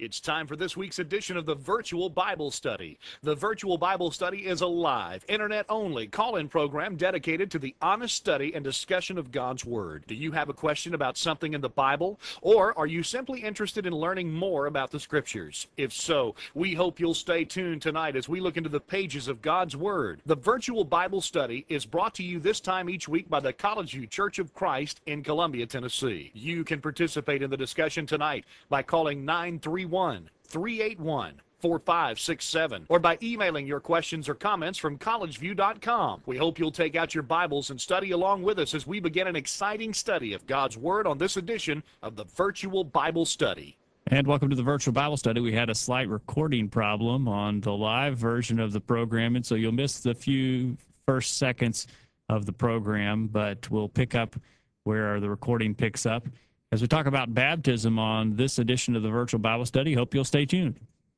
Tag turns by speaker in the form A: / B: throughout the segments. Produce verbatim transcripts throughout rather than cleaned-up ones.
A: It's time for this week's edition of the Virtual Bible Study. The Virtual Bible Study is a live, internet-only call-in program dedicated to the honest study and discussion of God's Word. Do you have a question about something in the Bible, or are you simply interested in learning more about the Scriptures? If so, we hope you'll stay tuned tonight as we look into the pages of God's Word. The Virtual Bible Study is brought to you this time each week by the College View Church of Christ in Columbia, Tennessee. You can participate in the discussion tonight by calling nine three one, three eight one, four five six seven or by emailing your questions or comments from college view dot com. We hope you'll take out your Bibles and study along with us as we begin an exciting study of God's Word on this edition of the Virtual Bible Study.
B: And welcome to the Virtual Bible Study. We had a slight recording problem on the live version of the program, and so you'll miss the few first seconds of the program, but we'll pick up where the recording picks up as we talk about baptism on this edition of the Virtual Bible Study. Hope you'll stay tuned.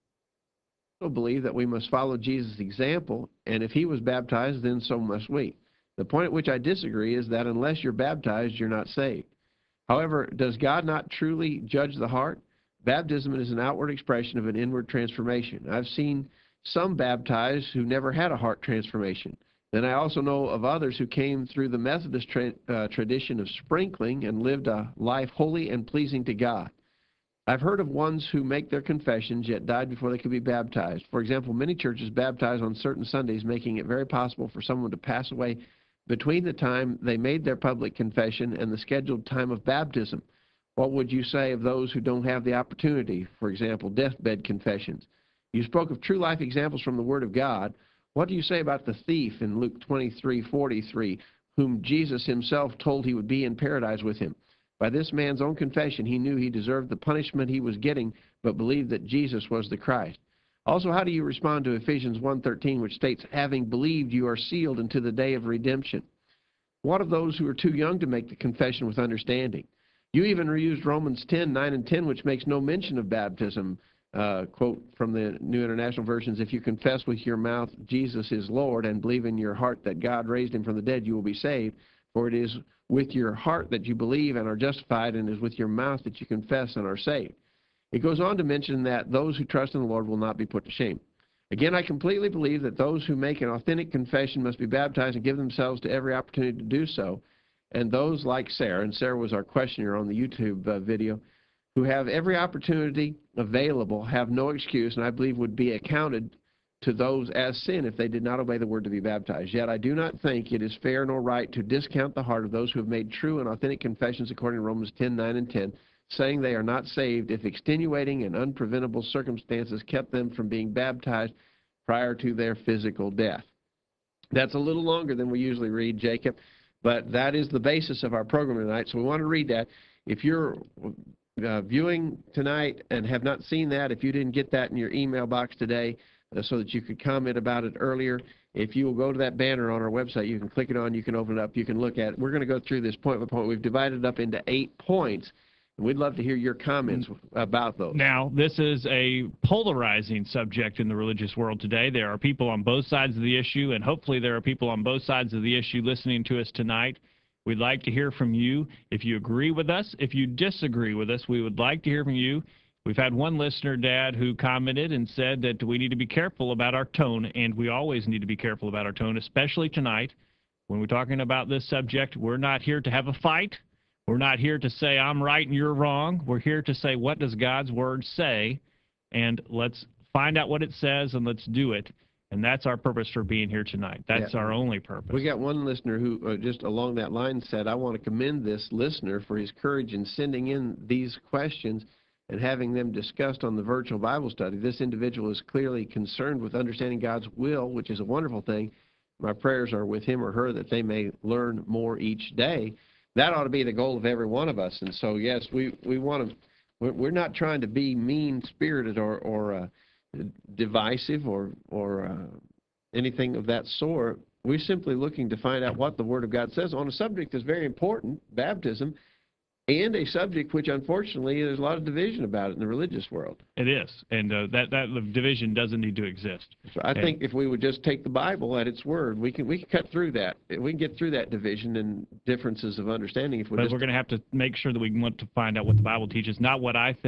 C: I believe that we must follow Jesus' example, and if he was baptized, then so must we. The point at which I disagree is that unless you're baptized, you're not saved. However, does God not truly judge the heart? Baptism is an outward expression of an inward transformation. I've seen some baptized who never had a heart transformation. Then I also know of others who came through the Methodist tra uh, tradition of sprinkling and lived a life holy and pleasing to God. I've heard of ones who make their confessions yet died before they could be baptized. For example, many churches baptize on certain Sundays, making it very possible for someone to pass away between the time they made their public confession and the scheduled time of baptism. What would you say of those who don't have the opportunity? For example, deathbed confessions. You spoke of true life examples from the Word of God. What do you say about the thief in Luke twenty-three forty-three, whom Jesus himself told he would be in paradise with him? By this man's own confession, he knew he deserved the punishment he was getting, but believed that Jesus was the Christ. Also, how do you respond to Ephesians one thirteen, which states, having believed, you are sealed unto the day of redemption? What of those who are too young to make the confession with understanding? You even reused Romans ten, nine and ten, which makes no mention of baptism. Uh, quote from the New International Versions, if you confess with your mouth Jesus is Lord and believe in your heart that God raised him from the dead, you will be saved. For it is with your heart that you believe and are justified, and it is with your mouth that you confess and are saved. It goes on to mention that those who trust in the Lord will not be put to shame. Again, I completely believe that those who make an authentic confession must be baptized and give themselves to every opportunity to do so. And those like Sarah, and Sarah was our questioner on the YouTube uh, video, who have every opportunity available, have no excuse, and I believe would be accounted to those as sin if they did not obey the word to be baptized. Yet I do not think it is fair nor right to discount the heart of those who have made true and authentic confessions according to Romans ten, nine, and ten, saying they are not saved if extenuating and unpreventable circumstances kept them from being baptized prior to their physical death. That's a little longer than we usually read, Jacob, but that is the basis of our program tonight, so we want to read that. If you're uh, viewing tonight and have not seen that, if you didn't get that in your email box today uh, so that you could comment about it earlier, if you will go to that banner on our website, you can click it on, you can open it up, you can look at it. We're going to go through this point by point. We've divided it up into eight points, and we'd love to hear your comments about those.
B: Now, this is a polarizing subject in the religious world today. There are people on both sides of the issue, and hopefully there are people on both sides of the issue listening to us tonight. We'd like to hear from you. If you agree with us, if you disagree with us, we would like to hear from you. We've had one listener, Dad, who commented and said that we need to be careful about our tone, and we always need to be careful about our tone, especially tonight. When we're talking about this subject, we're not here to have a fight. We're not here to say I'm right and you're wrong. We're here to say, what does God's Word say? And let's find out what it says and let's do it. And that's our purpose for being here tonight. That's yeah. our only purpose.
C: We got one listener who uh, just along that line said, I want to commend this listener for his courage in sending in these questions and having them discussed on the virtual Bible study. This individual is clearly concerned with understanding God's will, which is a wonderful thing. My prayers are with him or her that they may learn more each day. That ought to be the goal of every one of us. And so, yes, we, we want to, we're, we're not trying to be mean-spirited or, or uh, divisive or, or uh, anything of that sort. We're simply looking to find out what the Word of God says on a subject that's very important, baptism, and a subject which, unfortunately, there's a lot of division about it in the religious world.
B: It is, and uh, that, that division doesn't need to exist.
C: So I and think if we would just take the Bible at its word, we can we can cut through that. We can get through that division and differences of understanding. If we
B: but
C: just
B: we're going to have to make sure that we want to find out what the Bible teaches, not what I think,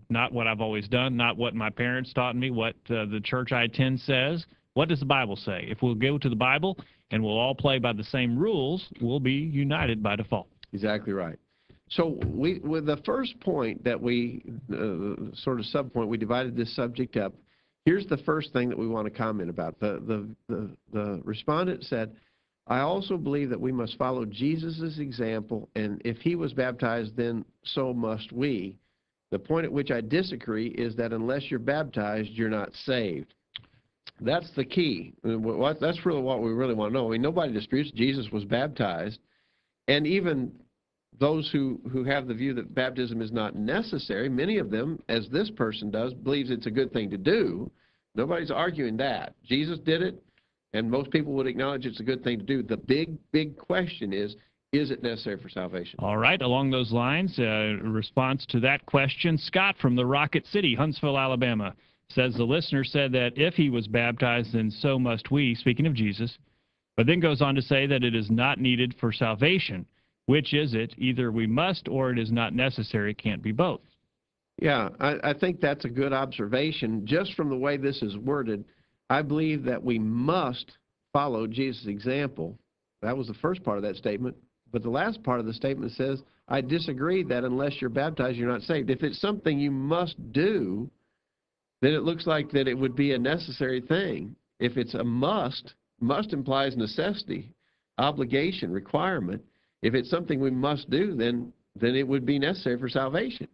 B: not what I've always done, not what my parents taught me, what uh, the church I attend says. What does the Bible say? If we'll go to the Bible and we'll all play by the same rules, we'll be united by default.
C: Exactly right. So we, with the first point that we, uh, sort of sub-point, we divided this subject up. Here's the first thing that we want to comment about. The, the, the, the respondent said, I also believe that we must follow Jesus' example, and if he was baptized, then so must we. The point at which I disagree is that unless you're baptized, you're not saved. That's the key. That's really what we really want to know. I mean, nobody disputes Jesus was baptized, and even those who, who have the view that baptism is not necessary, many of them, as this person does, believes it's a good thing to do. Nobody's arguing that. Jesus did it, and most people would acknowledge it's a good thing to do. The big, big question is, is it necessary for salvation?
B: All right. Along those lines, uh, response to that question, Scott from the Rocket City, Huntsville, Alabama, says the listener said that if he was baptized, then so must we, speaking of Jesus, but then goes on to say that it is not needed for salvation. Which is it? Either we must or it is not necessary. It can't be both.
C: Yeah, I, I think that's a good observation. Just from the way this is worded, I believe that we must follow Jesus' example. That was the first part of that statement. But the last part of the statement says, I disagree that unless you're baptized, you're not saved. If it's something you must do, then it looks like that it would be a necessary thing. If it's a must, must implies necessity, obligation, requirement. If it's something we must do, then then it would be necessary for salvation.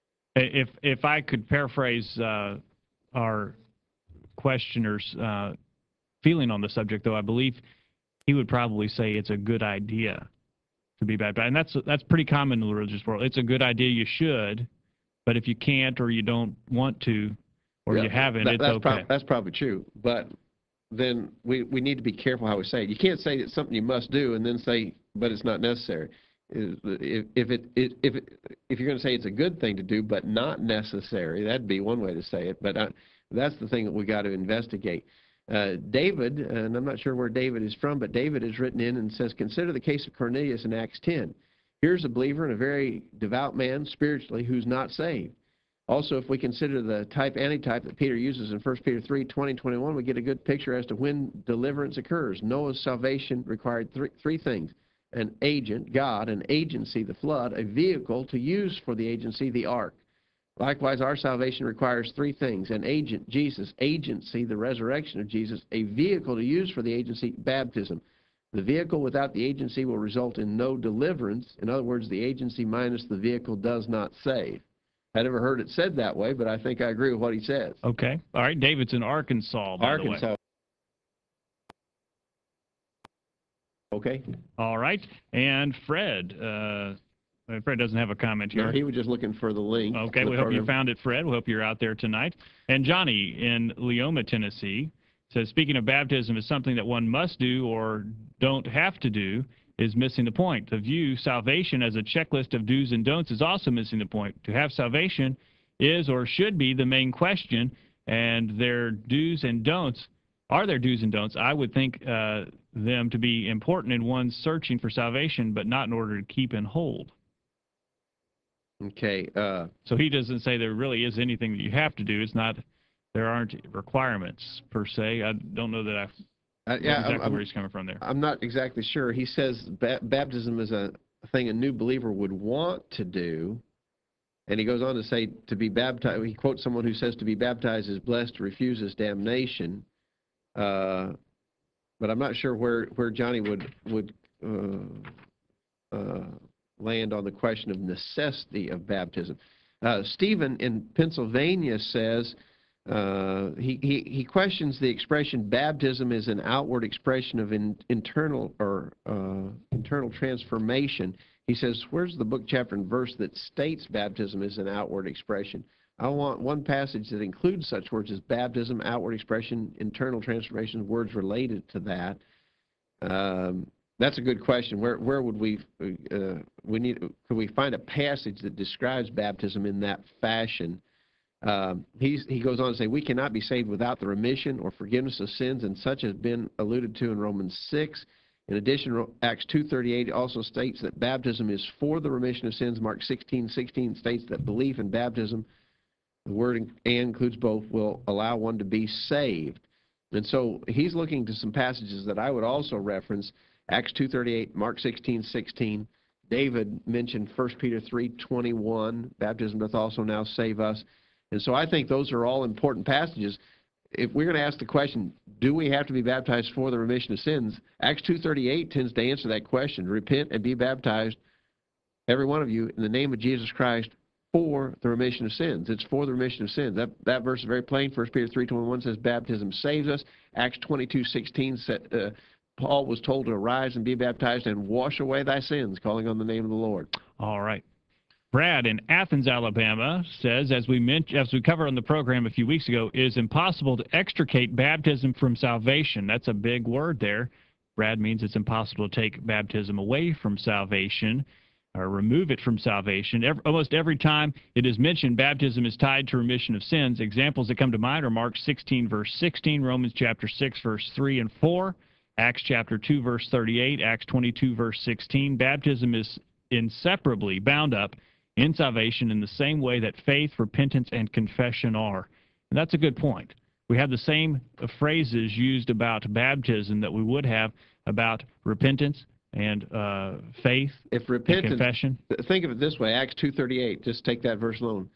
B: If if I could paraphrase uh, our questioner's uh, feeling on the subject, though, I believe he would probably say it's a good idea to be baptized, and that's that's pretty common in the religious world. It's a good idea, you should, but if you can't or you don't want to or
C: Yeah,
B: you haven't,
C: that,
B: it's
C: that's
B: okay.
C: Prob- that's probably true, but then we, we need to be careful how we say it. You can't say it's something you must do and then say, but it's not necessary. If, if, it, if, it, if you're going to say it's a good thing to do, but not necessary, that'd be one way to say it, but uh, that's the thing that we got to investigate. Uh, David, and I'm not sure where David is from, but David has written in and says, consider the case of Cornelius in Acts ten. Here's a believer and a very devout man spiritually who's not saved. Also, if we consider the type antitype that Peter uses in First Peter three, twenty, twenty-one, we get a good picture as to when deliverance occurs. Noah's salvation required three, three things: an agent, God; an agency, the flood; a vehicle to use for the agency, the ark. Likewise, our salvation requires three things: an agent, Jesus; agency, the resurrection of Jesus; a vehicle to use for the agency, baptism. The vehicle without the agency will result in no deliverance. In other words, the agency minus the vehicle does not save. I never heard it said that way, but I think I agree with what he says.
B: Okay. All right. David's in Arkansas, by
C: Arkansas.
B: the way.
C: Okay.
B: All right. And Fred. Uh, Fred doesn't have a comment here.
C: No, he was just looking for the link.
B: Okay.
C: The
B: We hope
C: program.
B: you found it, Fred. We hope you're out there tonight. And Johnny in Leoma, Tennessee, says, speaking of baptism is something that one must do or don't have to do is missing the point. To view salvation as a checklist of do's and don'ts is also missing the point. To have salvation is or should be the main question, and their do's and don'ts are their do's and don'ts. I would think uh, them to be important in one's searching for salvation, but not in order to keep and hold.
C: Okay. Uh,
B: so he doesn't say there really is anything that you have to do. It's not, there aren't requirements per se. I don't know that I
C: Uh, yeah,
B: exactly
C: I'm,
B: where he's coming from there.
C: I'm not exactly sure. He says ba baptism is a thing a new believer would want to do, and he goes on to say to be baptized. He quotes someone who says to be baptized is blessed, refuses damnation. Uh, but I'm not sure where where Johnny would would uh, uh, land on the question of necessity of baptism. Uh, Stephen in Pennsylvania says. Uh, he, he, he questions the expression baptism is an outward expression of in, internal or uh, internal transformation. He says, where's the book, chapter, and verse that states baptism is an outward expression? I want one passage that includes such words as baptism, outward expression, internal transformation, words related to that. Um, that's a good question. Where where would we uh, we need? Could we find a passage that describes baptism in that fashion? Um, he's, he goes on to say, we cannot be saved without the remission or forgiveness of sins, and such has been alluded to in Romans six. In addition, Acts two thirty-eight also states that baptism is for the remission of sins. Mark sixteen sixteen states that belief in baptism the word "and" includes both, will allow one to be saved. And so he's looking to some passages that I would also reference, Acts two thirty-eight, Mark sixteen sixteen. David mentioned First Peter three twenty-one, baptism doth also now save us. And so I think those are all important passages. If we're going to ask the question, do we have to be baptized for the remission of sins, Acts two thirty-eight tends to answer that question. Repent and be baptized, every one of you, in the name of Jesus Christ, for the remission of sins. It's for the remission of sins. That, that verse is very plain. First Peter three twenty-one says baptism saves us. Acts twenty-two sixteen said, uh, Paul was told to arise and be baptized and wash away thy sins, calling on the name of the Lord.
B: All right. Brad in Athens, Alabama says, as we mentioned, as we covered on the program a few weeks ago, it is impossible to extricate baptism from salvation. That's a big word there. Brad means it's impossible to take baptism away from salvation or remove it from salvation. Every, almost every time it is mentioned, baptism is tied to remission of sins. Examples that come to mind are Mark sixteen, verse sixteen, Romans chapter six, verse three and four, Acts chapter two, verse thirty-eight, Acts twenty-two, verse sixteen. Baptism is inseparably bound up in salvation in the same way that faith, repentance, and confession are. And that's a good point. We have the same phrases used about baptism that we would have about repentance and uh, faith
C: if repentance,
B: and confession.
C: Think of it this way, Acts two thirty-eight, just take that verse alone.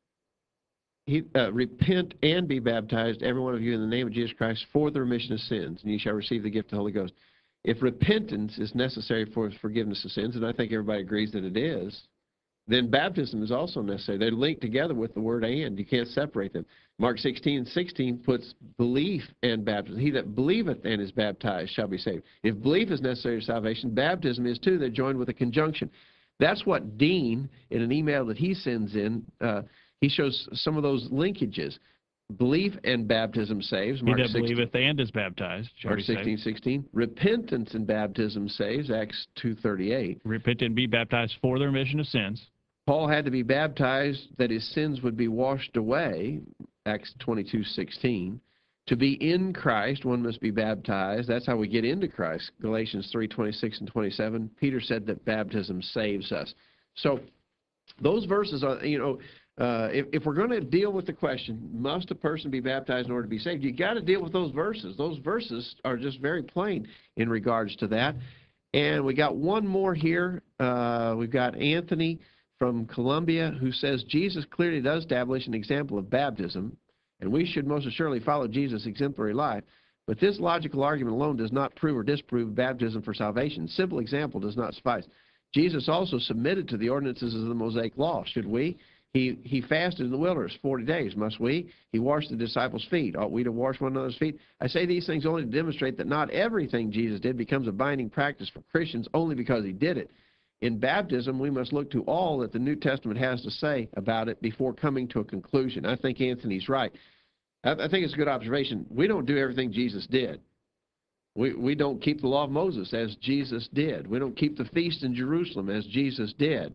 C: He, uh, repent and be baptized, every one of you, in the name of Jesus Christ, for the remission of sins, and you shall receive the gift of the Holy Ghost. If repentance is necessary for forgiveness of sins, and I think everybody agrees that it is, then baptism is also necessary. They're linked together with the word "and." You can't separate them. Mark sixteen sixteen puts belief and baptism. He that believeth and is baptized shall be saved. If belief is necessary to salvation, baptism is too. They're joined with a conjunction. That's what Dean, in an email that he sends in, uh, he shows some of those linkages. Belief and baptism saves.
B: Mark he that believeth and is baptized.
C: Mark sixteen sixteen. Repentance and baptism saves. Acts two thirty-eight.
B: Repent and be baptized for the remission of sins.
C: Paul had to be baptized that his sins would be washed away, Acts twenty-two sixteen. To be in Christ, one must be baptized. That's how we get into Christ, Galatians three twenty-six and twenty-seven. Peter said that baptism saves us. So those verses are, you know, uh, if, if we're going to deal with the question, must a person be baptized in order to be saved, you got to deal with those verses. Those verses are just very plain in regards to that. And we got one more here. Uh, we've got Anthony from Columbia, who says Jesus clearly does establish an example of baptism, and we should most assuredly follow Jesus' exemplary life. But this logical argument alone does not prove or disprove baptism for salvation. Simple example does not suffice. Jesus also submitted to the ordinances of the Mosaic law. Should we? He, he fasted in the wilderness forty days. Must we? He washed the disciples' feet. Ought we to wash one another's feet? I say these things only to demonstrate that not everything Jesus did becomes a binding practice for Christians only because he did it. In baptism, we must look to all that the New Testament has to say about it before coming to a conclusion. I think Anthony's right. I, I think it's a good observation. We don't do everything Jesus did. We, we don't keep the law of Moses as Jesus did. We don't keep the feast in Jerusalem as Jesus did.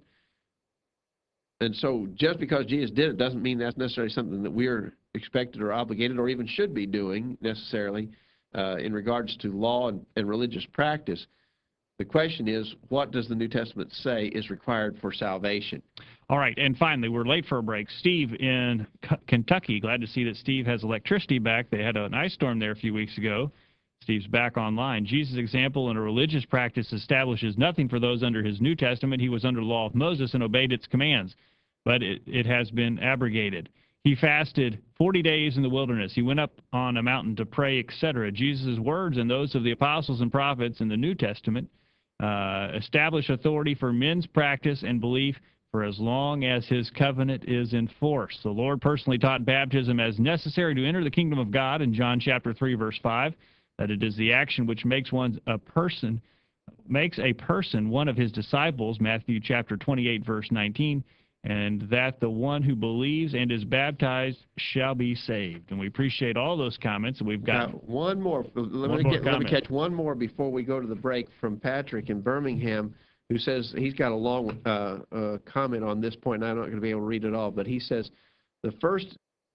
C: And so just because Jesus did it doesn't mean that's necessarily something that we're expected or obligated or even should be doing necessarily uh, in regards to law and, and religious practice. The question is, what does the New Testament say is required for salvation?
B: All right, and finally, we're late for a break. Steve in K- Kentucky, glad to see that Steve has electricity back. They had an ice storm there a few weeks ago. Steve's back online. Jesus' example in a religious practice establishes nothing for those under his New Testament. He was under the law of Moses and obeyed its commands, but it, it has been abrogated. He fasted forty days in the wilderness. He went up on a mountain to pray, et cetera. Jesus' words and those of the apostles and prophets in the New Testament Uh, establish authority for men's practice and belief for as long as his covenant is in force. The Lord personally taught baptism as necessary to enter the kingdom of God in John chapter three, verse five, that it is the action which makes one a person, makes a person one of his disciples, Matthew chapter twenty-eight, verse nineteen, and that the one who believes and is baptized shall be saved. And we appreciate all those comments. We've got
C: now, one more. Let,
B: one
C: me
B: more
C: get, let me
B: comment.
C: catch one more before we go to the break from Patrick in Birmingham, who says he's got a long uh, uh, comment on this point, and I'm not going to be able to read it all, but he says the first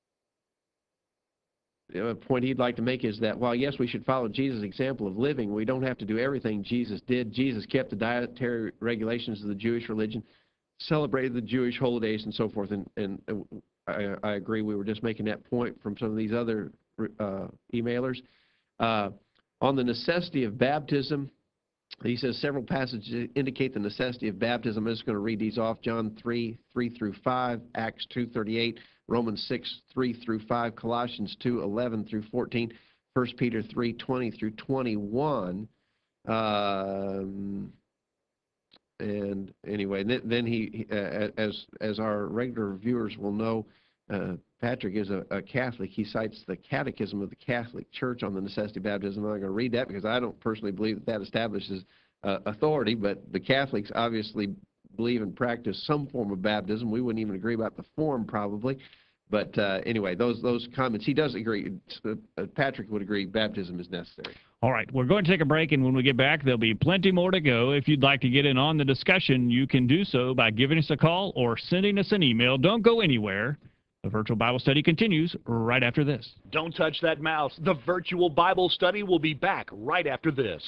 C: uh, point he'd like to make is that while, yes, we should follow Jesus' example of living, we don't have to do everything Jesus did. Jesus kept the dietary regulations of the Jewish religion, celebrated the Jewish holidays and so forth, and, and I, I agree. We were just making that point from some of these other uh, emailers. Uh, on the necessity of baptism, he says several passages indicate the necessity of baptism. I'm just going to read these off. John three, three through five, Acts two thirty-eight, Romans six, three through five, Colossians two, eleven through fourteen, First Peter three, twenty through twenty-one. Um, and anyway, then, then he, uh, as as our regular viewers will know, uh, Patrick is a, a Catholic. He cites the Catechism of the Catholic Church on the necessity of baptism. I'm not going to read that because I don't personally believe that that establishes uh, authority, but the Catholics obviously believe and practice some form of baptism. We wouldn't even agree about the form probably. But uh, anyway, those those comments, he does agree. Uh, Patrick would agree baptism is necessary.
B: All right, we're going to take a break, and when we get back, there'll be plenty more to go. If you'd like to get in on the discussion, you can do so by giving us a call or sending us an email. Don't go anywhere. The virtual Bible study continues right after this.
A: Don't touch that mouse. The virtual Bible study will be back right after this.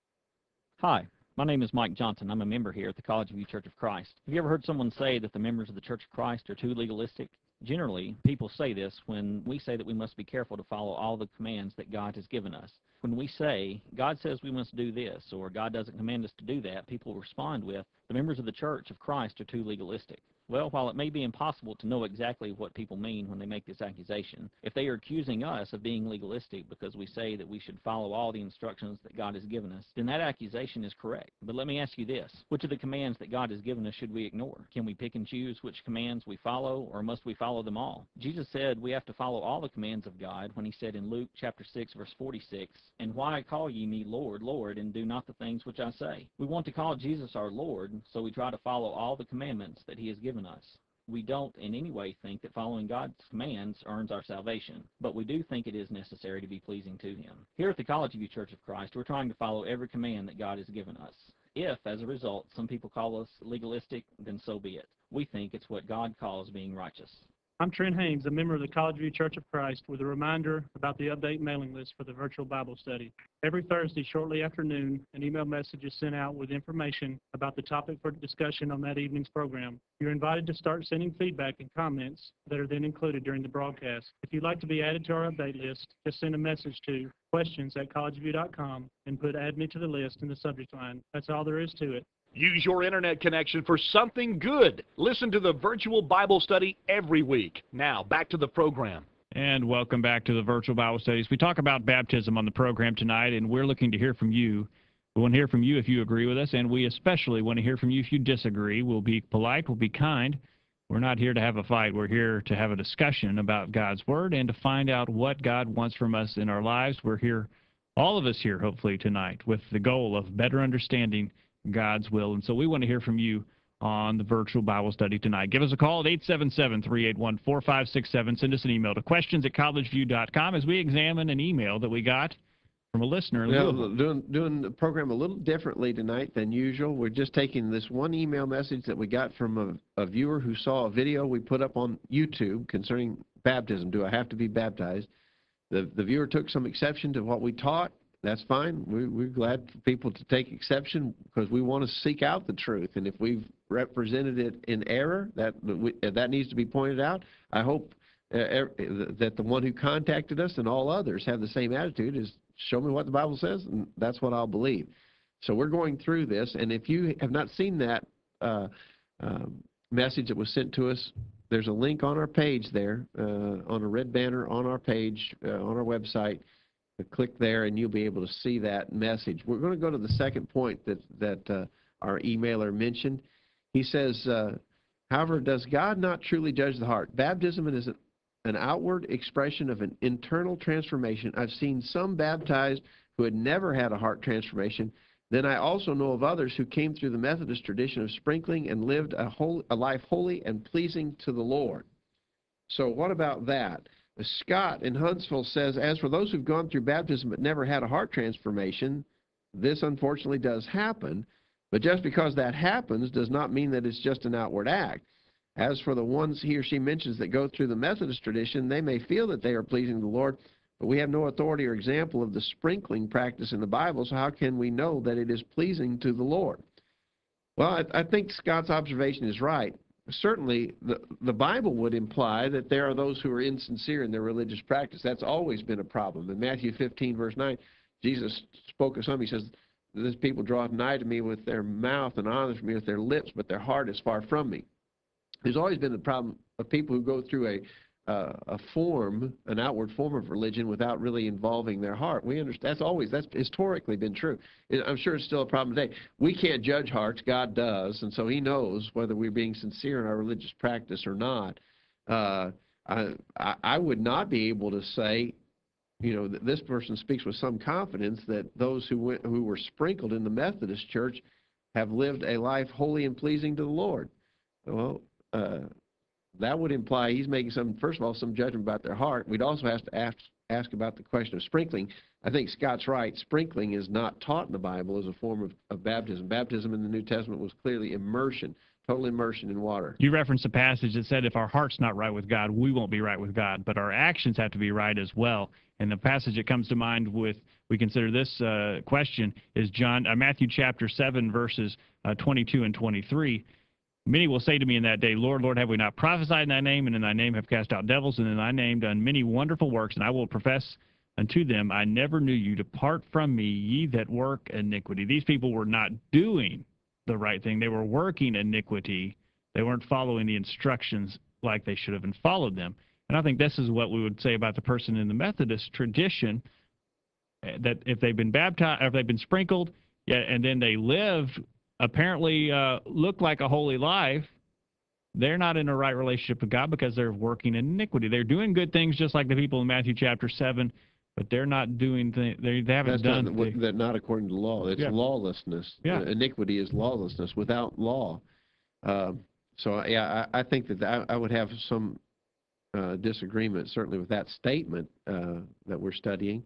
D: Hi, my name is Mike Johnson. I'm a member here at the College View Church of Christ. Have you ever heard someone say that the members of the Church of Christ are too legalistic? Generally, people say this when we say that we must be careful to follow all the commands that God has given us. When we say, God says we must do this, or God doesn't command us to do that, people respond with, the members of the Church of Christ are too legalistic. Well, while it may be impossible to know exactly what people mean when they make this accusation, if they are accusing us of being legalistic because we say that we should follow all the instructions that God has given us, then that accusation is correct. But let me ask you this. Which of the commands that God has given us should we ignore? Can we pick and choose which commands we follow, or must we follow them all? Jesus said we have to follow all the commands of God when he said in Luke chapter six, verse forty-six, "And why call ye me Lord, Lord, and do not the things which I say?" We want to call Jesus our Lord, so we try to follow all the commandments that he has given us. We don't in any way think that following God's commands earns our salvation, but we do think it is necessary to be pleasing to him. Here at the College View Church of Christ, we're trying to follow every command that God has given us. If, as a result, some people call us legalistic, then so be it. We think it's what God calls being righteous.
E: I'm Trent Haynes, a member of the College View Church of Christ, with a reminder about the update mailing list for the virtual Bible study. Every Thursday, shortly after noon, an email message is sent out with information about the topic for discussion on that evening's program. You're invited to start sending feedback and comments that are then included during the broadcast. If you'd like to be added to our update list, just send a message to questions at collegeview dot com and put "add me to the list" in the subject line. That's all there is to it.
A: Use your internet connection for something good. Listen to the virtual Bible study every week. Now, back to the program.
B: And welcome back to the virtual Bible studies. We talk about baptism on the program tonight, and we're looking to hear from you. We want to hear from you if you agree with us, and we especially want to hear from you if you disagree. We'll be polite, we'll be kind. We're not here to have a fight. We're here to have a discussion about God's Word and to find out what God wants from us in our lives. We're here, all of us here, hopefully, tonight, with the goal of better understanding God's will. And so we want to hear from you on the virtual Bible study tonight. Give us a call at eight seven seven, three eight one, four five six seven. Send us an email to questions at collegeview dot com as we examine an email that we got from a listener in
C: Yeah,
B: Louisville.
C: doing, doing the program a little differently tonight than usual. We're just taking this one email message that we got from a, a viewer who saw a video we put up on YouTube concerning baptism. Do I have to be baptized? The, the viewer took some exception to what we taught. That's fine. We, we're glad for people to take exception because we want to seek out the truth. And if we've represented it in error, that we, that needs to be pointed out. I hope uh, er, that the one who contacted us and all others have the same attitude, is show me what the Bible says, and that's what I'll believe. So we're going through this, and if you have not seen that uh, uh, message that was sent to us, there's a link on our page there, uh, on a red banner on our page, uh, on our website. Click there and you'll be able to see that message. We're going to go to the second point that, that uh, our emailer mentioned. He says, uh, however, does God not truly judge the heart? Baptism is an outward expression of an internal transformation. I've seen some baptized who had never had a heart transformation. Then I also know of others who came through the Methodist tradition of sprinkling and lived a, whole, a life holy and pleasing to the Lord. So what about that? Scott in Huntsville says, as for those who've gone through baptism but never had a heart transformation, this unfortunately does happen. But just because that happens does not mean that it's just an outward act. As for the ones he or she mentions that go through the Methodist tradition, they may feel that they are pleasing to the Lord, but we have no authority or example of the sprinkling practice in the Bible, so how can we know that it is pleasing to the Lord? Well, I, I think Scott's observation is right. certainly the, the Bible would imply that there are those who are insincere in their religious practice. That's always been a problem. In Matthew fifteen, verse nine, Jesus spoke of some. He says, "This people draweth nigh to me with their mouth and honors me with their lips, but their heart is far from me." There's always been the problem of people who go through a uh, a form, an outward form of religion without really involving their heart. We understand that's always that's historically been true. I'm sure it's still a problem today. We can't judge hearts; God does, and so He knows whether we're being sincere in our religious practice or not. Uh, I, I would not be able to say, you know, that this person speaks with some confidence that those who went, who were sprinkled in the Methodist Church have lived a life holy and pleasing to the Lord. Well, uh, that would imply he's making some, first of all, some judgment about their heart. We'd also have to ask, ask about the question of sprinkling. I think Scott's right. Sprinkling is not taught in the Bible as a form of, of baptism. Baptism in the New Testament was clearly immersion, total immersion in water.
B: You referenced a passage that said if our heart's not right with God, we won't be right with God, but our actions have to be right as well. And the passage that comes to mind with, we consider this uh, question, is John, uh, Matthew chapter seven, verses uh, twenty-two and twenty-three. Many will say to me in that day, Lord, Lord, have we not prophesied in thy name, and in thy name have cast out devils, and in thy name done many wonderful works? And I will profess unto them, I never knew you. Depart from me, ye that work iniquity. These people were not doing the right thing. They were working iniquity. They weren't following the instructions like they should have and followed them. And I think this is what we would say about the person in the Methodist tradition, that if they've been baptized, or if they've been sprinkled, yeah, and then they lived apparently uh, look like a holy life, they're not in a right relationship with God because they're working in iniquity. They're doing good things just like the people in Matthew chapter seven, but they're not doing things, they, they haven't
C: That's
B: done
C: not, what, that not according to law. It's
B: yeah.
C: lawlessness.
B: Yeah.
C: Uh, iniquity is lawlessness without law. Um, so, yeah, I, I think that I, I would have some uh, disagreement, certainly, with that statement uh, that we're studying.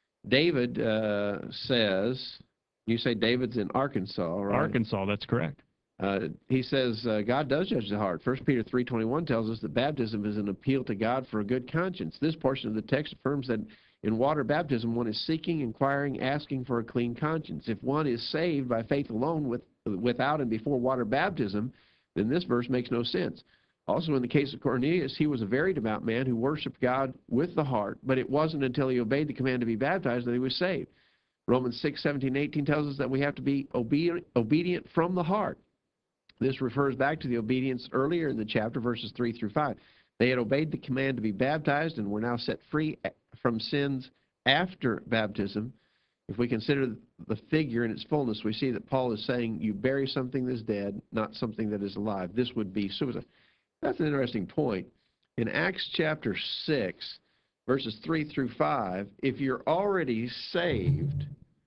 C: David uh, says... You say David's in Arkansas, right?
B: Arkansas, that's correct.
C: Uh, he says uh, God does judge the heart. First Peter three twenty-one tells us that baptism is an appeal to God for a good conscience. This portion of the text affirms that in water baptism, one is seeking, inquiring, asking for a clean conscience. If one is saved by faith alone with, without and before water baptism, then this verse makes no sense. Also, in the case of Cornelius, he was a very devout man who worshiped God with the heart, but it wasn't until he obeyed the command to be baptized that he was saved. Romans six, seventeen, eighteen tells us that we have to be obedient, obedient from the heart. This refers back to the obedience earlier in the chapter, verses three through five. They had obeyed the command to be baptized and were now set free from sins after baptism. If we consider the figure in its fullness, we see that Paul is saying you bury something that is dead, not something that is alive. This would be suicide. That's an interesting point. In Acts chapter six, verses three through five, if you're already saved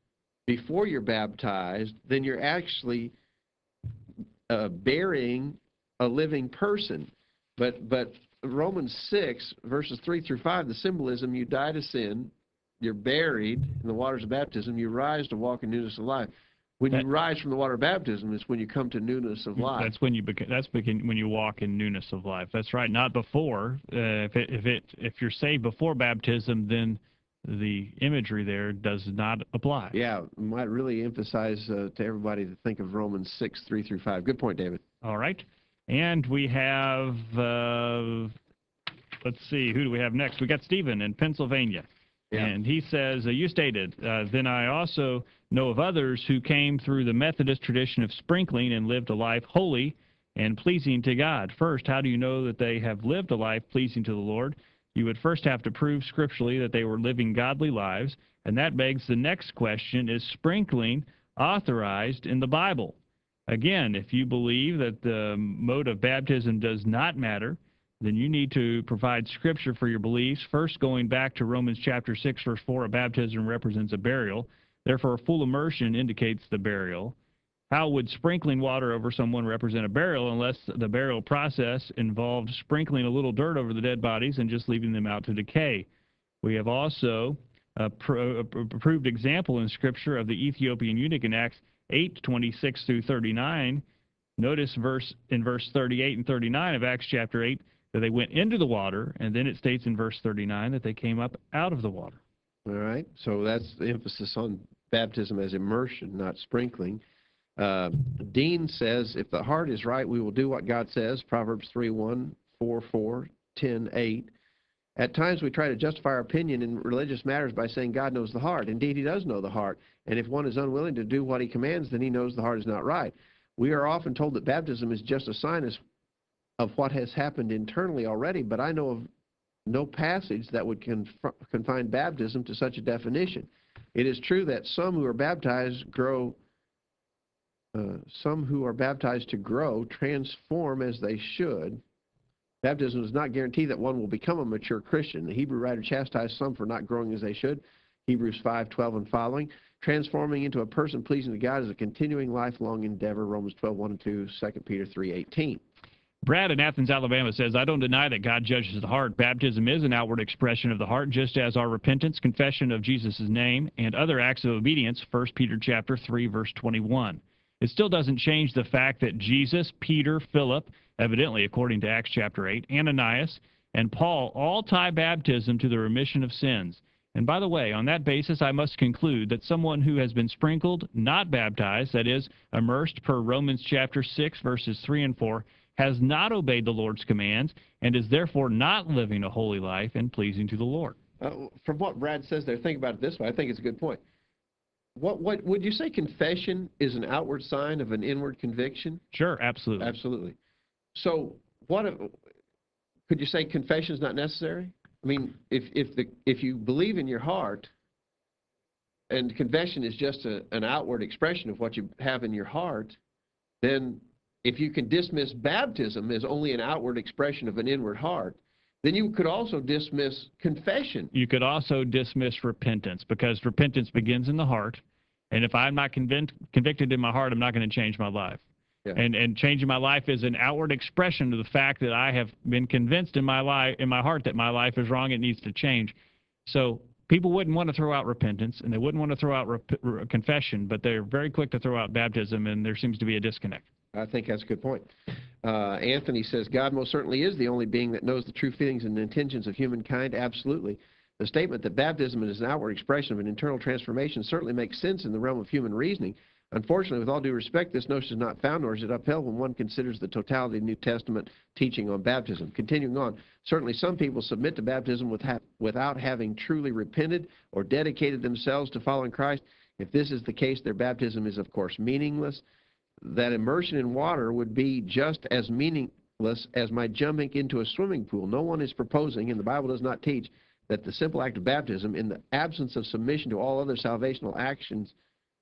C: before you're baptized, then you're actually uh, burying a living person. But but Romans six, verses three through five, the symbolism, you die to sin, you're buried in the waters of baptism, you rise to walk in newness of life. When
B: that,
C: you rise from the water of baptism, it's when you come to newness of life.
B: That's when you beca- that's begin, when you walk in newness of life. That's right, not before. Uh, if it, if it if you're saved before baptism, then the imagery there does not apply.
C: Yeah, might really emphasize uh, to everybody to think of Romans six, three through five. Good point, David.
B: All right. And we have, uh, let's see, who do we have next? We got Stephen in Pennsylvania.
C: Yeah.
B: And he says, uh, you stated, uh, then I also know of others who came through the Methodist tradition of sprinkling and lived a life holy and pleasing to God. First, how do you know that they have lived a life pleasing to the Lord? You would first have to prove scripturally that they were living godly lives, and that begs the next question, is sprinkling authorized in the Bible? Again, if you believe that the mode of baptism does not matter, then you need to provide scripture for your beliefs. First, going back to Romans chapter six, verse four, a baptism represents a burial. Therefore, full immersion indicates the burial. How would sprinkling water over someone represent a burial unless the burial process involved sprinkling a little dirt over the dead bodies and just leaving them out to decay? We have also a, pro, a proved example in Scripture of the Ethiopian eunuch in Acts eight, twenty-six through thirty-nine. Notice verse in verse thirty-eight and thirty-nine of Acts chapter eight that they went into the water, and then it states in verse thirty-nine that they came up out of the water.
C: All right, so that's the emphasis on baptism as immersion, not sprinkling. Uh, Dean says, if the heart is right, we will do what God says, Proverbs three one, four four, ten eight. At times we try to justify our opinion in religious matters by saying God knows the heart. Indeed, he does know the heart. And if one is unwilling to do what he commands, then he knows the heart is not right. We are often told that baptism is just a sign of what has happened internally already, but I know of no passage that would conf confine baptism to such a definition. It is true that some who are baptized grow Uh, some who are baptized to grow transform as they should. Baptism does not guarantee that one will become a mature Christian. The Hebrew writer chastised some for not growing as they should, Hebrews five twelve and following. Transforming into a person pleasing to God is a continuing lifelong endeavor, Romans twelve one and two, Second Peter three eighteen.
B: Brad in Athens, Alabama says, I don't deny that God judges the heart. Baptism is an outward expression of the heart, just as our repentance, confession of Jesus' name, and other acts of obedience, First Peter chapter three, verse twenty-one. It still doesn't change the fact that Jesus, Peter, Philip, evidently according to Acts chapter eight, Ananias, and Paul all tie baptism to the remission of sins. And by the way, on that basis, I must conclude that someone who has been sprinkled, not baptized, that is, immersed per Romans chapter six, verses three and four, has not obeyed the Lord's commands and is therefore not living a holy life and pleasing to the Lord.
C: Uh, from what Brad says there, think about it this way. I think it's a good point. What, what would you say confession is an outward sign of an inward conviction?
B: Sure, absolutely.
C: Absolutely. So what if, could you say confession is not necessary? I mean, if, if, the, if you believe in your heart and confession is just a, an outward expression of what you have in your heart, then if you can dismiss baptism as only an outward expression of an inward heart, then you could also dismiss confession.
B: You could also dismiss repentance, because repentance begins in the heart. And if I'm not convinced, convicted in my heart, I'm not going to change my life. Yeah. And and changing my life is an outward expression of the fact that I have been convinced in my life, in my heart, that my life is wrong. It needs to change. So people wouldn't want to throw out repentance, and they wouldn't want to throw out rep confession, but they're very quick to throw out baptism, and there seems to be a disconnect.
C: I think that's a good point. Uh, Anthony says, God most certainly is the only being that knows the true feelings and intentions of humankind. Absolutely. The statement that baptism is an outward expression of an internal transformation certainly makes sense in the realm of human reasoning. Unfortunately, with all due respect, this notion is not found, nor is it upheld when one considers the totality of the New Testament teaching on baptism. Continuing on, certainly some people submit to baptism with ha without having truly repented or dedicated themselves to following Christ. If this is the case, their baptism is, of course, meaningless. That immersion in water would be just as meaningless as my jumping into a swimming pool. No one is proposing, and the Bible does not teach, that the simple act of baptism, in the absence of submission to all other salvational actions,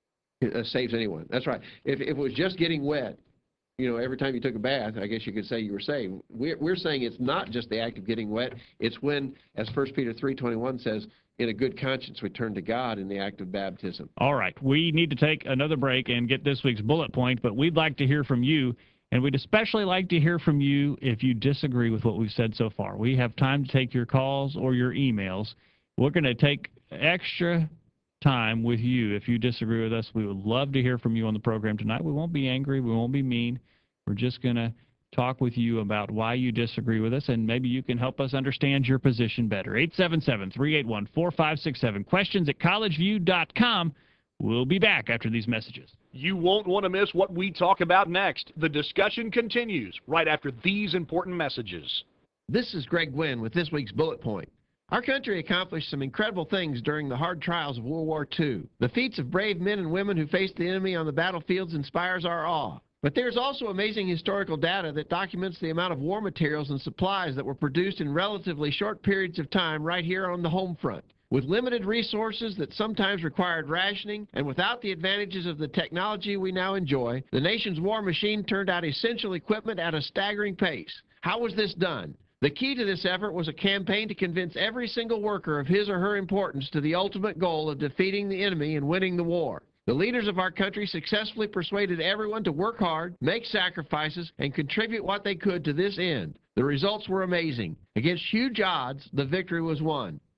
C: uh, saves anyone. That's right. If, if it was just getting wet, you know, every time you took a bath, I guess you could say you were saved. We're, we're saying it's not just the act of getting wet. It's when, as First Peter three twenty-one says, in a good conscience we turn to God in the act of baptism.
B: All right. We need to take another break and get this week's bullet point, but we'd like to hear from you, and we'd especially like to hear from you if you disagree with what we've said so far. We have time to take your calls or your emails. We're going to take extra time with you if you disagree with us. We would love to hear from you on the program tonight. We won't be angry. We won't be mean. We're just going to talk with you about why you disagree with us, and maybe you can help us understand your position better. eight seven seven, three eight one, four five six seven. Questions at college view dot com. We'll be back after these messages.
A: You won't want to miss what we talk about next. The discussion continues right after these important messages.
C: This is Greg Gwynn with this week's bullet point. Our country accomplished some incredible things during the hard trials of World War Two. The feats of brave men and women who faced the enemy on the battlefields inspires our awe. But there's also amazing historical data that documents the amount of war materials and supplies that were produced in relatively short periods of time right here on the home front. With limited resources that sometimes required rationing, and without the advantages of the technology we now enjoy, the nation's war machine turned out essential equipment at a staggering pace. How was this done? The key to this effort was a campaign to convince every single worker of his or her importance to the ultimate goal of defeating the enemy and winning the war. The leaders of our country successfully persuaded everyone to work hard, make sacrifices, and contribute what they could to this end. The results were amazing. Against huge odds, the victory was won.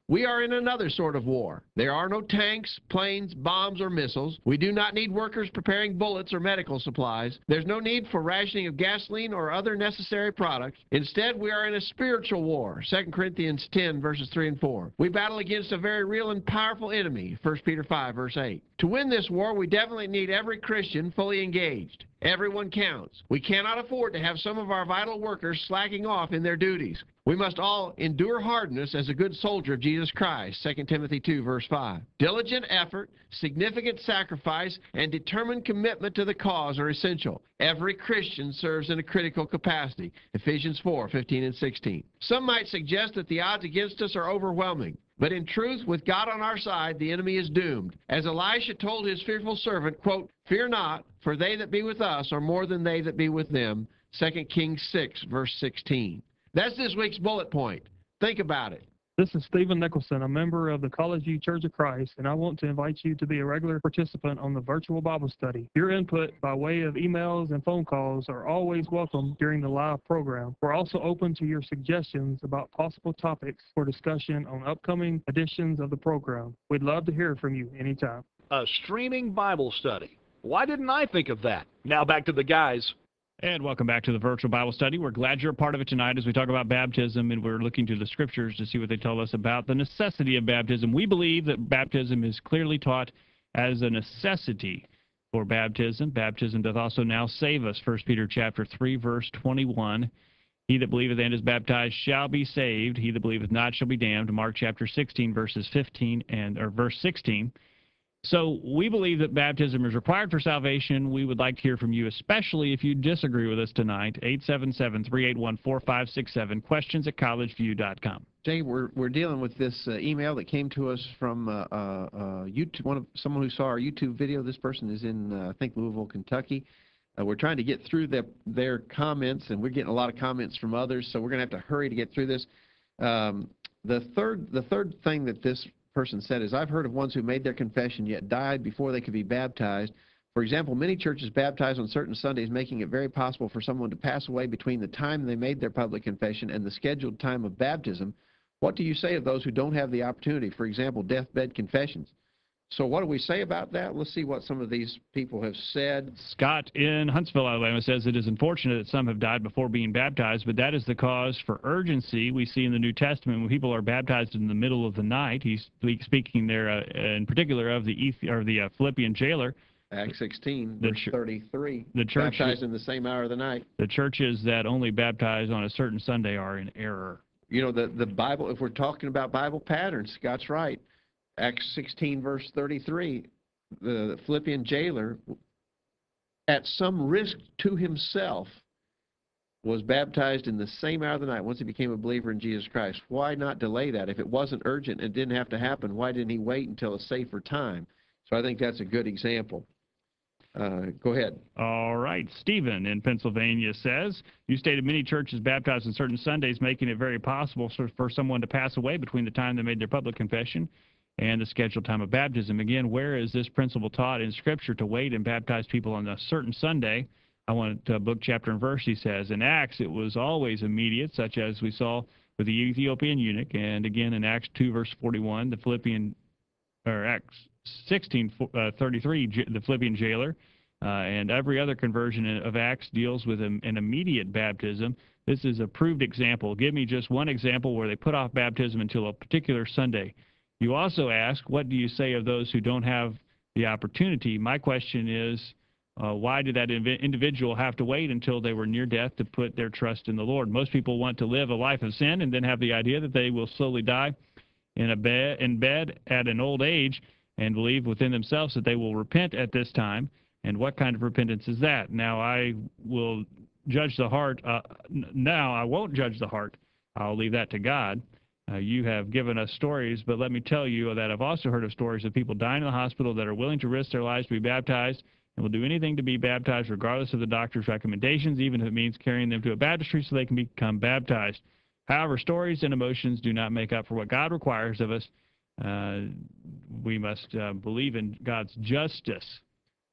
C: We are in another sort of war. There are no tanks, planes, bombs, or missiles. We do not need workers preparing bullets or medical supplies. There's no need for rationing of gasoline or other necessary products. Instead, we are in a spiritual war. Second Corinthians ten, verses three and four. We battle against a very real and powerful enemy. First Peter five, verse eight. To win this war, we definitely need every Christian fully engaged. Everyone counts. We cannot afford to have some of our vital workers slacking off in their duties. We must all endure hardness as a good soldier of Jesus Christ, Second Timothy two, verse five. Diligent effort, significant sacrifice, and determined commitment to the cause are essential. Every Christian serves in a critical capacity, Ephesians four, fifteen and sixteen. Some might suggest that the odds against us are overwhelming. But in truth, with God on our side, the enemy is doomed. As Elisha told his fearful servant, quote, "Fear not, for they that be with us are more than they that be with them," Second Kings six, verse sixteen. That's this week's bullet point. Think about it.
E: This is Stephen Nicholson, a member of the College View Church of Christ, and I want to invite you to be a regular participant on the virtual Bible study. Your input by way of emails and phone calls are always welcome during the live program. We're also open to your suggestions about possible topics for discussion on upcoming editions of the program. We'd love to hear from you anytime.
A: A streaming Bible study. Why didn't I think of that? Now back to the guys.
B: And welcome back to the virtual Bible study. We're glad you're a part of it tonight as we talk about baptism, and we're looking to the scriptures to see what they tell us about the necessity of baptism. We believe that baptism is clearly taught as a necessity for baptism. Baptism doth also now save us. First Peter chapter three, verse twenty-one. He that believeth and is baptized shall be saved. He that believeth not shall be damned. Mark chapter sixteen, verses fifteen and or verse sixteen. So we believe that baptism is required for salvation. We would like to hear from you, especially if you disagree with us tonight. eight seven seven, three eight one, four five six seven, questions at college view dot com.
C: Jay, we're we're dealing with this uh, email that came to us from uh, uh, YouTube, one of someone who saw our YouTube video. This person is in, uh, I think, Louisville, Kentucky. Uh, we're trying to get through the, their comments, and we're getting a lot of comments from others, so we're going to have to hurry to get through this. Um, the third the third thing that this person said is, I've heard of ones who made their confession yet died before they could be baptized. For example, many churches baptize on certain Sundays, making it very possible for someone to pass away between the time they made their public confession and the scheduled time of baptism. What do you say of those who don't have the opportunity? For example, deathbed confessions. So what do we say about that? Let's see what some of these people have said.
B: Scott in Huntsville, Alabama says it is unfortunate that some have died before being baptized, but that is the cause for urgency we see in the New Testament when people are baptized in the middle of the night. He's speaking there uh, in particular of the or the uh, Philippian jailer.
C: Acts sixteen,
B: the
C: verse
B: ch-
C: thirty-three,
B: the church,
C: baptized in the same hour of the night.
B: The churches that only baptize on a certain Sunday are in error.
C: You know, the, the Bible, if we're talking about Bible patterns, Scott's right. Acts sixteen, verse thirty-three, the Philippian jailer, at some risk to himself, was baptized in the same hour of the night once he became a believer in Jesus Christ. Why not delay that? If it wasn't urgent and didn't have to happen, why didn't he wait until a safer time? So I think that's a good example. Uh, go ahead.
B: All right. Stephen in Pennsylvania says, you stated many churches baptize on certain Sundays, making it very possible for someone to pass away between the time they made their public confession and the scheduled time of baptism. Again, where is this principle taught in Scripture to wait and baptize people on a certain Sunday? I want to book, chapter, and verse. He says, in Acts, it was always immediate, such as we saw with the Ethiopian eunuch. And again, in Acts two, verse forty-one, the Philippian, or Acts sixteen, thirty-three, the Philippian jailer. Uh, and every other conversion of Acts deals with an, an immediate baptism. This is a proved example. Give me just one example where they put off baptism until a particular Sunday. You also ask, what do you say of those who don't have the opportunity? My question is, uh, why did that inv- individual have to wait until they were near death to put their trust in the Lord? Most people want to live a life of sin and then have the idea that they will slowly die in a bed, in bed at an old age and believe within themselves that they will repent at this time. And what kind of repentance is that? Now, I will judge the heart. Uh, n- now, I won't judge the heart. I'll leave that to God. Uh, you have given us stories, but let me tell you that I've also heard of stories of people dying in the hospital that are willing to risk their lives to be baptized and will do anything to be baptized regardless of the doctor's recommendations, even if it means carrying them to a baptistry so they can become baptized. However, stories and emotions do not make up for what God requires of us. Uh, we must uh, believe in God's justice.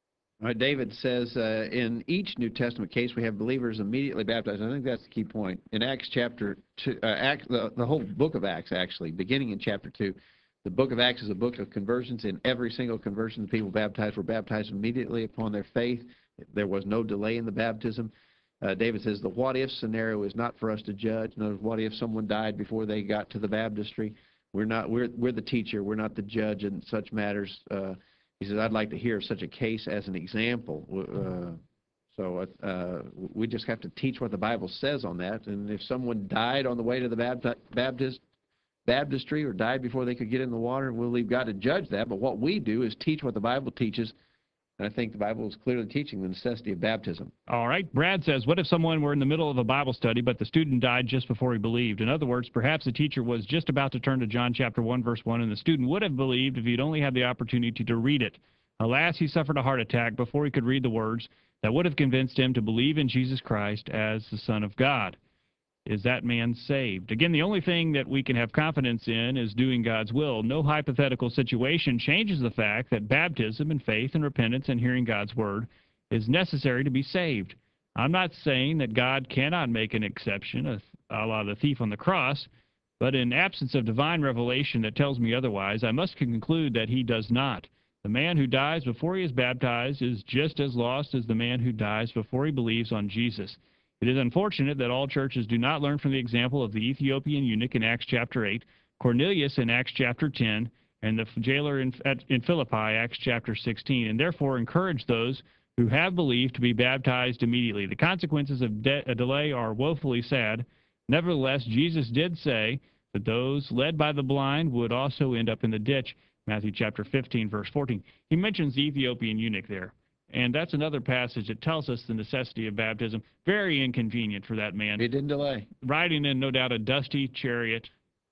C: All right, David says, uh, in each New Testament case, we have believers immediately baptized. I think that's the key point. In Acts chapter two, uh, Acts, the, the whole book of Acts, actually, beginning in chapter two, the book of Acts is a book of conversions. In every single conversion, the people baptized were baptized immediately upon their faith. There was no delay in the baptism. Uh, David says the what-if scenario is not for us to judge. In other words, what if someone died before they got to the baptistry? We're not. We're we're the teacher. We're not the judge in such matters. Uh, He says, I'd like to hear such a case as an example. Uh, so uh, we just have to teach what the Bible says on that. And if someone died on the way to the bapti Baptist, baptistry or died before they could get in the water, we'll leave God to judge that. But what we do is teach what the Bible teaches. And I think the Bible is clearly teaching the necessity of baptism.
B: All right. Brad says, what if someone were in the middle of a Bible study, but the student died just before he believed? In other words, perhaps the teacher was just about to turn to John chapter one, verse one, and the student would have believed if he'd only had the opportunity to read it. Alas, he suffered a heart attack before he could read the words that would have convinced him to believe in Jesus Christ as the Son of God. Is that man saved? Again, the only thing that we can have confidence in is doing God's will. No hypothetical situation changes the fact that baptism and faith and repentance and hearing God's word is necessary to be saved. I'm not saying that God cannot make an exception, a, a la the thief on the cross, but in absence of divine revelation that tells me otherwise, I must conclude that he does not. The man who dies before he is baptized is just as lost as the man who dies before he believes on Jesus. It is unfortunate that all churches do not learn from the example of the Ethiopian eunuch in Acts chapter eight, Cornelius in Acts chapter ten, and the jailer in, at, in Philippi, Acts chapter sixteen, and therefore encourage those who have believed to be baptized immediately. The consequences of de a delay are woefully sad. Nevertheless, Jesus did say that those led by the blind would also end up in the ditch, Matthew chapter fifteen, verse fourteen. He mentions the Ethiopian eunuch there. And that's another passage that tells us the necessity of baptism. Very inconvenient for that man.
C: He didn't delay.
B: Riding in, no doubt, a dusty chariot.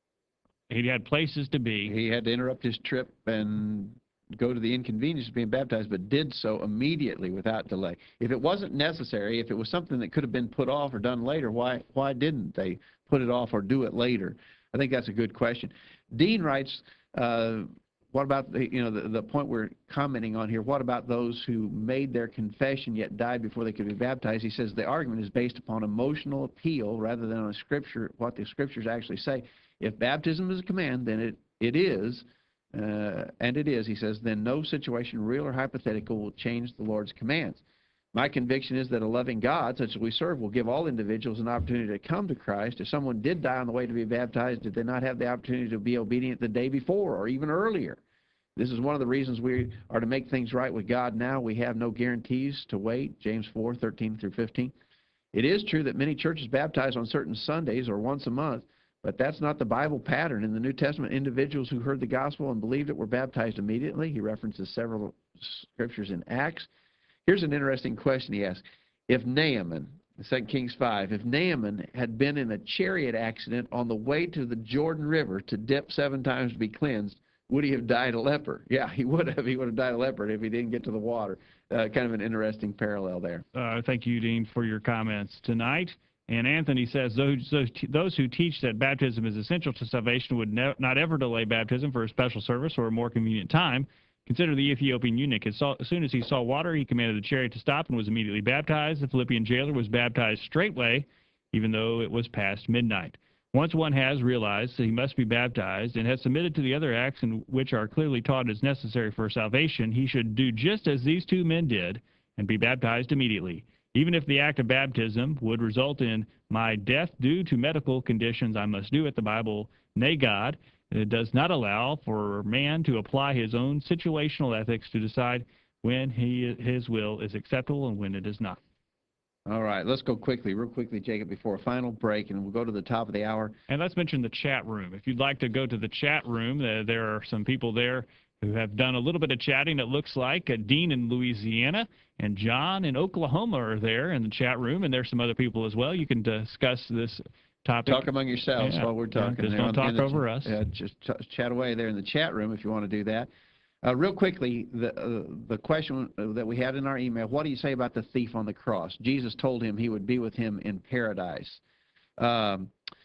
B: He had places to be.
C: He had to interrupt his trip and go to the inconvenience of being baptized, but did so immediately without delay. If it wasn't necessary, if it was something that could have been put off or done later, why, why didn't they put it off or do it later? I think that's a good question. Dean writes, uh, what about the, you know, the, the point we're commenting on here? What about those who made their confession yet died before they could be baptized? He says the argument is based upon emotional appeal rather than on scripture, what the scriptures actually say. If baptism is a command, then it, it is, uh, and it is, he says, then no situation, real or hypothetical, will change the Lord's commands. My conviction is that a loving God, such as we serve, will give all individuals an opportunity to come to Christ. If someone did die on the way to be baptized, did they not have the opportunity to be obedient the day before or even earlier? This is one of the reasons we are to make things right with God now. We have no guarantees to wait, James four, thirteen through fifteen. It is true that many churches baptize on certain Sundays or once a month, but that's not the Bible pattern. In the New Testament, individuals who heard the gospel and believed it were baptized immediately. He references several scriptures in Acts. Here's an interesting question he asks. If Naaman, Second Kings five, if Naaman had been in a chariot accident on the way to the Jordan River to dip seven times to be cleansed, would he have died a leper? Yeah, he would have. He would have died a leper if he didn't get to the water. Uh, kind of an interesting parallel there.
B: Uh, thank you, Dean, for your comments tonight. And Anthony says, those, those, those who teach that baptism is essential to salvation would ne not ever delay baptism for a special service or a more convenient time. Consider the Ethiopian eunuch. As, saw, as soon as he saw water, he commanded the chariot to stop and was immediately baptized. The Philippian jailer was baptized straightway, even though it was past midnight. Once one has realized that he must be baptized and has submitted to the other acts in which are clearly taught as necessary for salvation, he should do just as these two men did and be baptized immediately. Even if the act of baptism would result in my death due to medical conditions, I must do it. The Bible, nay God, it does not allow for man to apply his own situational ethics to decide when he, his will is acceptable and when it is not.
C: All right, let's go quickly, real quickly, Jacob, before a final break, and we'll go to the top of the hour.
B: And let's mention the chat room. If you'd like to go to the chat room, uh, there are some people there who have done a little bit of chatting, it looks like. Uh, Dean in Louisiana and John in Oklahoma are there in the chat room, and there's some other people as well. You can discuss this topic.
C: Talk among yourselves yeah, while we're talking.
B: Yeah, just don't talk over us.
C: Yeah, just chat away there in the chat room if you want to do that. Uh, real quickly, the uh, the question that we had in our email, what do you say about the thief on the cross? Jesus told him he would be with him in paradise. Um,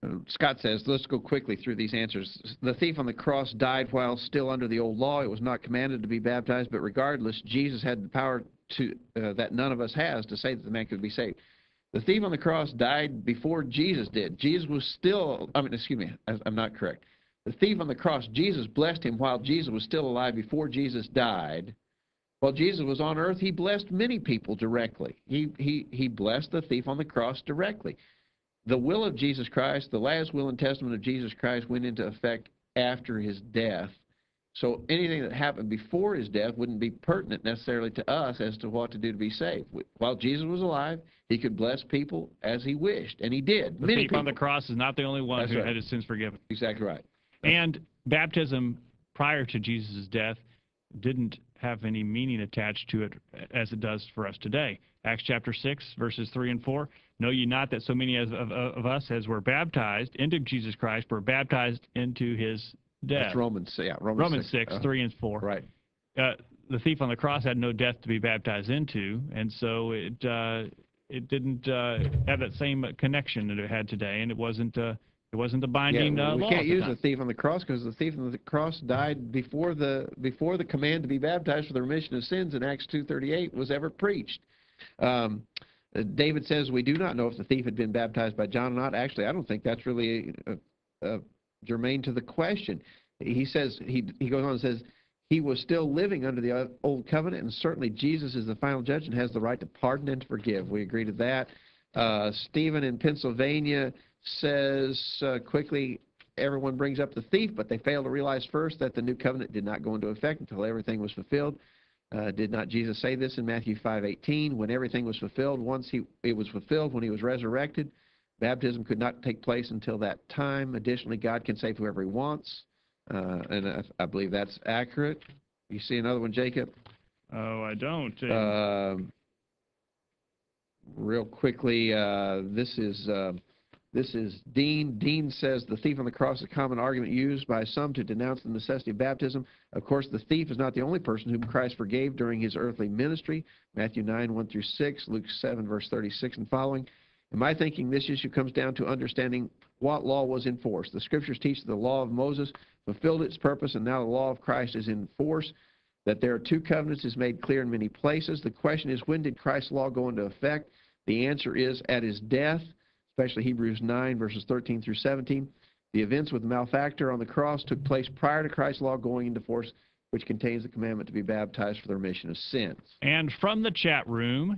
C: Uh, Scott says, let's go quickly through these answers. The thief on the cross died while still under the old law. It was not commanded to be baptized, but regardless, Jesus had the power to uh, that none of us has to say that the man could be saved. The thief on the cross died before Jesus did. Jesus was still, I mean, excuse me, I'm not correct. The thief on the cross, Jesus blessed him while Jesus was still alive before Jesus died. While Jesus was on earth, he blessed many people directly. He, he, he blessed the thief on the cross directly. The will of Jesus Christ, the last will and testament of Jesus Christ went into effect after his death. So anything that happened before his death wouldn't be pertinent necessarily to us as to what to do to be saved. While Jesus was alive, he could bless people as he wished, and he did.
B: The
C: Many
B: thief
C: people.
B: on the cross is not the only one
C: That's
B: who
C: right.
B: had his sins forgiven.
C: Exactly right.
B: And baptism prior to Jesus' death didn't have any meaning attached to it as it does for us today. Acts chapter six, verses three and four, know ye not that so many as, of, of us as were baptized into Jesus Christ were baptized into his death.
C: That's Romans, yeah, Romans,
B: Romans
C: six,
B: six,
C: uh,
B: three and four.
C: Right.
B: Uh, the thief on the cross had no death to be baptized into, and so it uh, it didn't uh, have that same connection that it had today, and it wasn't uh, it wasn't the binding
C: yeah,
B: uh,
C: we
B: law
C: can't
B: at the
C: use
B: time.
C: the thief on the cross because the thief on the cross died before the before the command to be baptized for the remission of sins in Acts two thirty-eight was ever preached. Um, uh, David says we do not know if the thief had been baptized by John or not. Actually, I don't think that's really uh, uh, germane to the question. He says he he goes on and says he was still living under the old covenant, and certainly Jesus is the final judge and has the right to pardon and to forgive. We agree to that. Uh, Stephen in Pennsylvania says uh, quickly, everyone brings up the thief, but they fail to realize first that the new covenant did not go into effect until everything was fulfilled. Uh, did not Jesus say this in Matthew five eighteen? When everything was fulfilled, once he it was fulfilled when he was resurrected, baptism could not take place until that time. Additionally, God can save whoever he wants, uh, and I, I believe that's accurate. You see another one, Jacob?
B: Oh, I don't.
C: Um, real quickly, uh, this is uh, this is Dean. Dean says the thief on the cross is a common argument used by some to denounce the necessity of baptism. Of course, the thief is not the only person whom Christ forgave during his earthly ministry. Matthew nine, one through six, Luke seven, verse thirty-six and following. In my thinking, this issue comes down to understanding what law was in force. The scriptures teach that the law of Moses fulfilled its purpose, and now the law of Christ is in force. That there are two covenants is made clear in many places. The question is, when did Christ's law go into effect? The answer is at his death, especially Hebrews nine, verses thirteen through seventeen. The events with the malefactor on the cross took place prior to Christ's law going into force, which contains the commandment to be baptized for the remission of sins.
B: And from the chat room,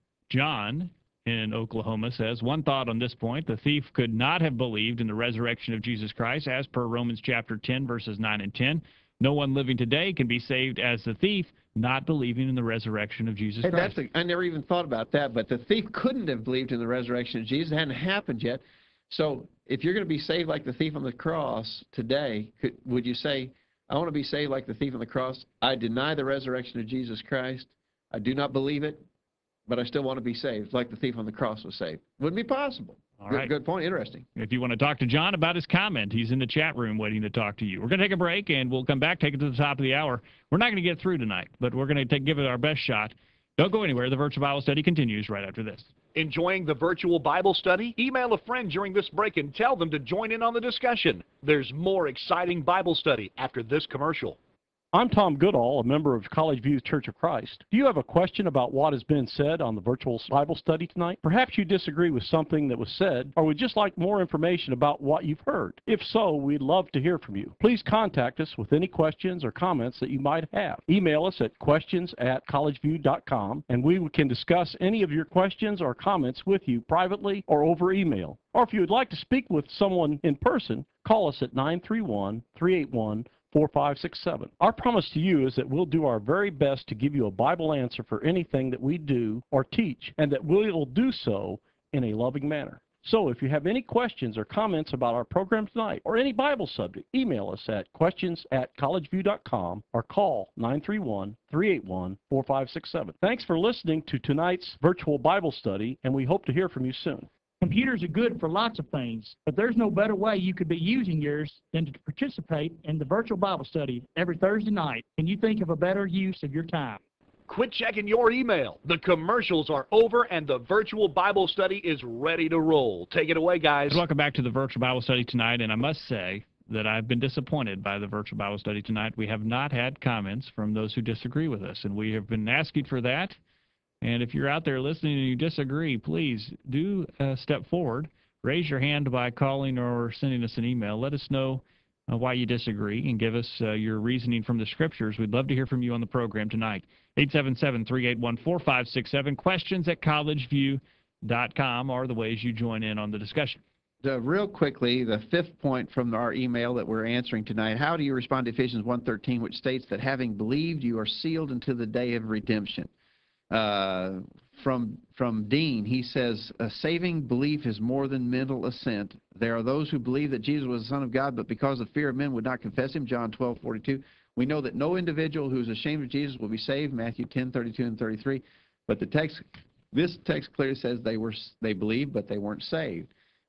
B: John in Oklahoma says, one thought on this point, the thief could not have believed in the resurrection of Jesus Christ as per Romans chapter ten, verses nine and ten. No one living today can be saved as the thief, not believing in the resurrection of Jesus
C: Hey,
B: Christ.
C: that's a, I never even thought about that, but the thief couldn't have believed in the resurrection of Jesus. It hadn't happened yet. So if you're going to be saved like the thief on the cross today, could, would you say, I want to be saved like the thief on the cross? I deny the resurrection of Jesus Christ. I do not believe it, but I still want to be saved like the thief on the cross was saved. Wouldn't be possible.
B: All
C: good,
B: right.
C: good point. Interesting.
B: If you want to talk to John about his comment, he's in the chat room waiting to talk to you. We're going to take a break, and we'll come back, take it to the top of the hour. We're not going to get through tonight, but we're going to take, give it our best shot. Don't go anywhere. The virtual Bible study continues right after this.
A: Enjoying the virtual Bible study? Email a friend during this break and tell them to join in on the discussion. There's more exciting Bible study after this commercial.
F: I'm Tom Goodall, a member of College View Church of Christ. Do you have a question about what has been said on the virtual Bible study tonight? Perhaps you disagree with something that was said, or would just like more information about what you've heard. If so, we'd love to hear from you. Please contact us with any questions or comments that you might have. Email us at questions at collegeview dot com, and we can discuss any of your questions or comments with you privately or over email. Or if you would like to speak with someone in person, call us at nine three one, three eight one, four five six seven. Our promise to you is that we'll do our very best to give you a Bible answer for anything that we do or teach, and that we will do so in a loving manner. So if you have any questions or comments about our program tonight or any Bible subject, email us at questions at collegeview dot com or call nine three one, three eight one, four five six seven. Thanks for listening to tonight's virtual Bible study, and we hope to hear from you soon.
G: Computers are good for lots of things, but there's no better way you could be using yours than to participate in the virtual Bible study every Thursday night. Can you think of a better use of your time?
A: Quit checking your email. The commercials are over and the virtual Bible study is ready to roll. Take it away, guys.
B: Welcome back to the virtual Bible study tonight, and I must say that I've been disappointed by the virtual Bible study tonight. We have not had comments from those who disagree with us, and we have been asking for that. And if you're out there listening and you disagree, please do uh, step forward. Raise your hand by calling or sending us an email. Let us know uh, why you disagree and give us uh, your reasoning from the Scriptures. We'd love to hear from you on the program tonight. eight seven seven, three eight one, four five six seven. Questions at college view dot com are the ways you join in on the discussion.
C: Uh, real quickly, the fifth point from our email that we're answering tonight, how do you respond to Ephesians one thirteen, which states that having believed, you are sealed until the day of redemption? Uh, from from Dean, he says, a saving belief is more than mental assent. There are those who believe that Jesus was the Son of God, but because of fear of men would not confess him, John twelve forty-two. We know that no individual who is ashamed of Jesus will be saved, Matthew ten thirty-two and thirty-three. But the text, this text clearly says they were they believed, but they weren't saved.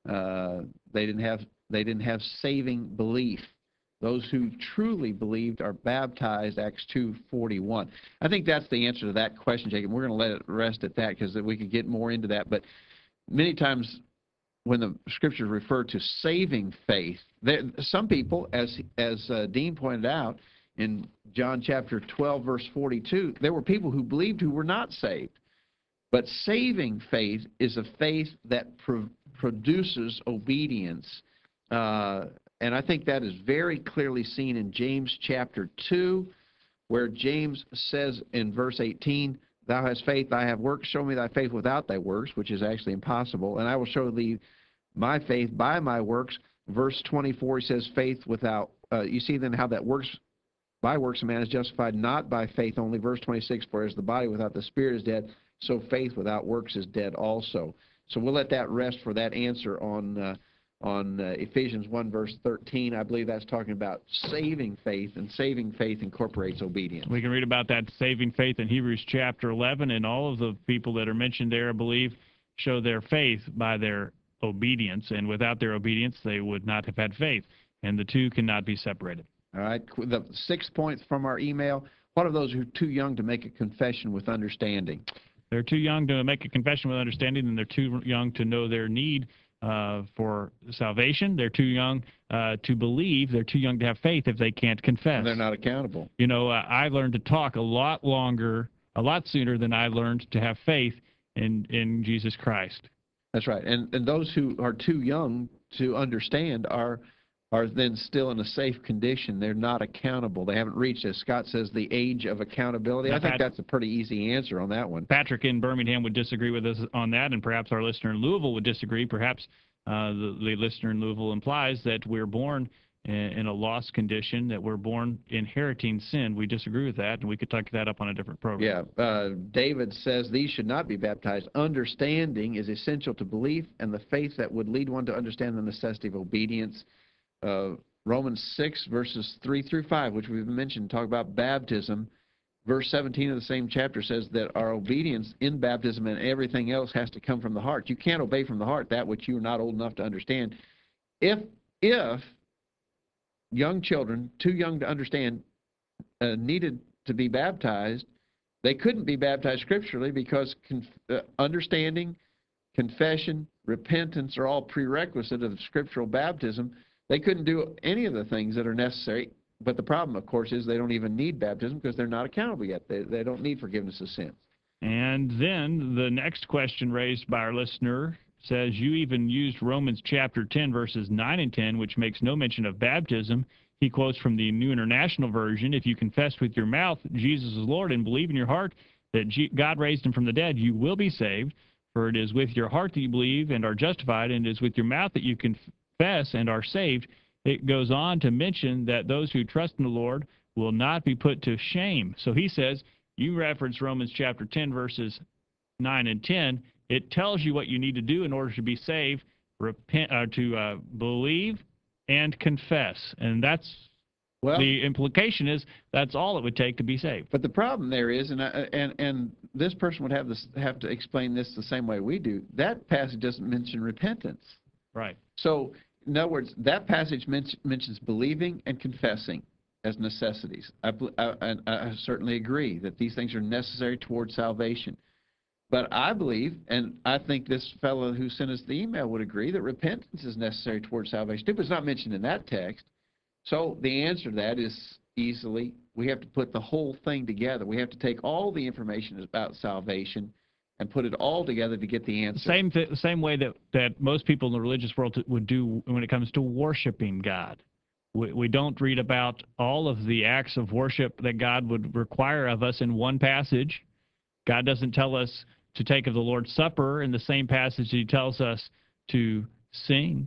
C: Uh, they didn't have they didn't have saving belief. Those who truly believed are baptized, Acts two forty-one. I think that's the answer to that question, Jacob. We're going to let it rest at that because we could get more into that. But many times when the Scriptures refer to saving faith, there, some people, as as uh, Dean pointed out in John chapter twelve, verse forty-two, there were people who believed who were not saved. But saving faith is a faith that pro produces obedience. Uh, and I think that is very clearly seen in James chapter two, where James says in verse eighteen, thou hast faith, I have works, show me thy faith without thy works, which is actually impossible, and I will show thee my faith by my works. Verse twenty-four, he says faith without, uh, you see then how that works, by works a man is justified not by faith only. Verse twenty-six, for as the body without the spirit is dead, so faith without works is dead also. So we'll let that rest for that answer on uh, on uh, Ephesians one, verse thirteen. I believe that's talking about saving faith, and saving faith incorporates obedience.
B: We can read about that saving faith in Hebrews chapter eleven, and all of the people that are mentioned there, I believe, show their faith by their obedience, and without their obedience, they would not have had faith, and the two cannot be separated.
C: All right, the six points from our email. What are those who are too young to make a confession with understanding?
B: They're too young to make a confession with understanding, and they're too young to know their need uh, for salvation. They're too young uh, to believe. They're too young to have faith if they can't confess.
C: And they're not accountable.
B: You know, uh, I learned to talk a lot longer, a lot sooner than I learned to have faith in, in Jesus Christ.
C: That's right. And, and those who are too young to understand are are then still in a safe condition. They're not accountable. They haven't reached, as Scott says, the age of accountability.
B: Now,
C: I think
B: Pat,
C: that's a pretty easy answer on that one.
B: Patrick in Birmingham would disagree with us on that, and perhaps our listener in Louisville would disagree. Perhaps uh, the, the listener in Louisville implies that we're born in, in a lost condition, that we're born inheriting sin. We disagree with that, and we could talk that up on a different program.
C: Yeah. Uh, David says these should not be baptized. Understanding is essential to belief, and the faith that would lead one to understand the necessity of obedience. Uh, Romans six, verses three through five, which we've mentioned, talk about baptism. Verse seventeen of the same chapter says that our obedience in baptism and everything else has to come from the heart. You can't obey from the heart that which you are not old enough to understand. If, if young children, too young to understand, uh, needed to be baptized, they couldn't be baptized scripturally because conf uh, understanding, confession, repentance are all prerequisite of scriptural baptism. They couldn't do any of the things that are necessary, but the problem, of course, is they don't even need baptism because they're not accountable yet. They, they don't need forgiveness of sins.
B: And then the next question raised by our listener says, you even used Romans chapter ten, verses nine and ten, which makes no mention of baptism. He quotes from the New International Version, if you confess with your mouth Jesus is Lord and believe in your heart that G God raised him from the dead, you will be saved. For it is with your heart that you believe and are justified, and it is with your mouth that you confess and are saved. It goes on to mention that those who trust in the Lord will not be put to shame. So he says, you reference Romans chapter ten, verses nine and ten. It tells you what you need to do in order to be saved, repent, uh, to uh, believe and confess. And that's, well, the implication is that's all it would take to be saved.
C: But the problem there is, and I, and and this person would have this have to explain this the same way we do. That passage doesn't mention repentance.
B: Right.
C: So, in other words, that passage men mentions believing and confessing. as necessities. I, I, I certainly agree that these things are necessary towards salvation. But I believe, and I think this fellow who sent us the email would agree, that repentance is necessary towards salvation too, but it's not mentioned in that text. So the answer to that is easily, we have to put the whole thing together. We have to take all the information about salvation and put it all together to get the answer.
B: Same th same way that, that most people in the religious world would do when it comes to worshiping God. We, we don't read about all of the acts of worship that God would require of us in one passage. God doesn't tell us to take of the Lord's Supper in the same passage he tells us to sing.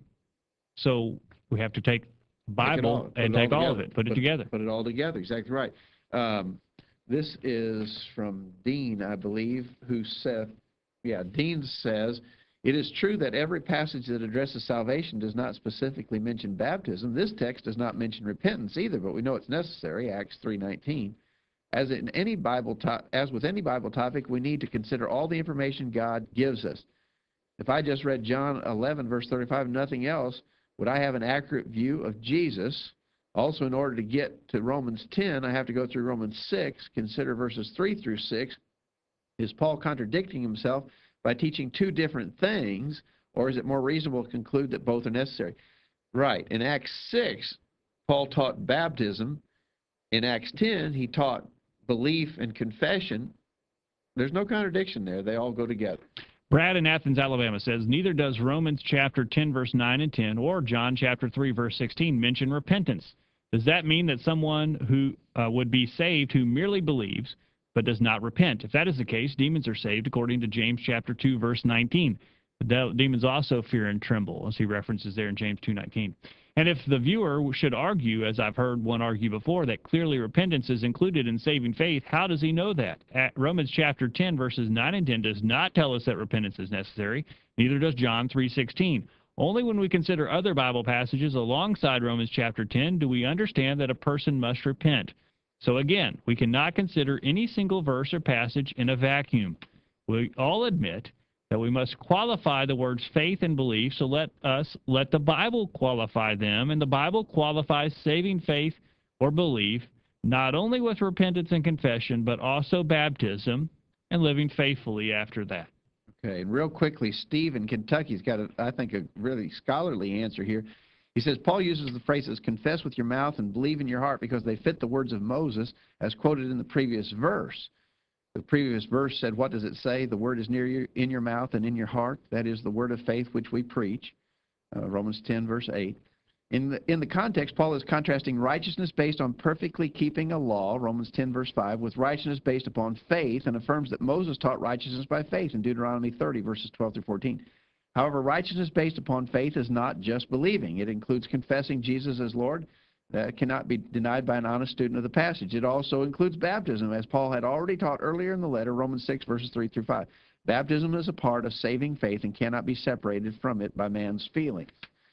B: So we have to take the Bible
C: all,
B: and take all of it, put, put it together.
C: Put it all together, exactly right. Um, this is from Dean, I believe, who said, yeah, Dean says, it is true that every passage that addresses salvation does not specifically mention baptism. This text does not mention repentance either, but we know it's necessary, Acts three nineteen. As in any Bible to as with any Bible topic, we need to consider all the information God gives us. If I just read John eleven, verse thirty-five, nothing else, would I have an accurate view of Jesus? Also, in order to get to Romans ten, I have to go through Romans six, consider verses three through six. Is Paul contradicting himself by teaching two different things, or is it more reasonable to conclude that both are necessary? Right. In Acts six, Paul taught baptism. In Acts ten, he taught belief and confession. There's no contradiction there. They all go together.
B: Brad in Athens, Alabama says, neither does Romans chapter ten, verse nine and ten, or John chapter three, verse sixteen mention repentance. Does that mean that someone who uh, would be saved who merely believes but does not repent? If that is the case, demons are saved according to James chapter two, verse nineteen. The demons also fear and tremble, as he references there in James two nineteen. And if the viewer should argue, as I've heard one argue before, that clearly repentance is included in saving faith, how does he know that? At Romans chapter ten, verses nine and ten does not tell us that repentance is necessary. Neither does John three sixteen. Only when we consider other Bible passages alongside Romans chapter ten do we understand that a person must repent. So again, we cannot consider any single verse or passage in a vacuum. We all admit that we must qualify the words faith and belief, so let us let the Bible qualify them, and the Bible qualifies saving faith or belief not only with repentance and confession, but also baptism and living faithfully after that.
C: Okay, and real quickly, Steve in Kentucky's got, a, I think, a really scholarly answer here. He says, Paul uses the phrases, confess with your mouth and believe in your heart, because they fit the words of Moses as quoted in the previous verse. The previous verse said, what does it say? The word is near you, in your mouth and in your heart. That is the word of faith which we preach. Uh, Romans ten, verse eight. In the, in the context, Paul is contrasting righteousness based on perfectly keeping a law, Romans ten, verse five, with righteousness based upon faith, and affirms that Moses taught righteousness by faith in Deuteronomy thirty, verses twelve through fourteen. However, righteousness based upon faith is not just believing. It includes confessing Jesus as Lord. That cannot be denied by an honest student of the passage. It also includes baptism, as Paul had already taught earlier in the letter, Romans six, verses three through five. Baptism is a part of saving faith and cannot be separated from it by man's feelings.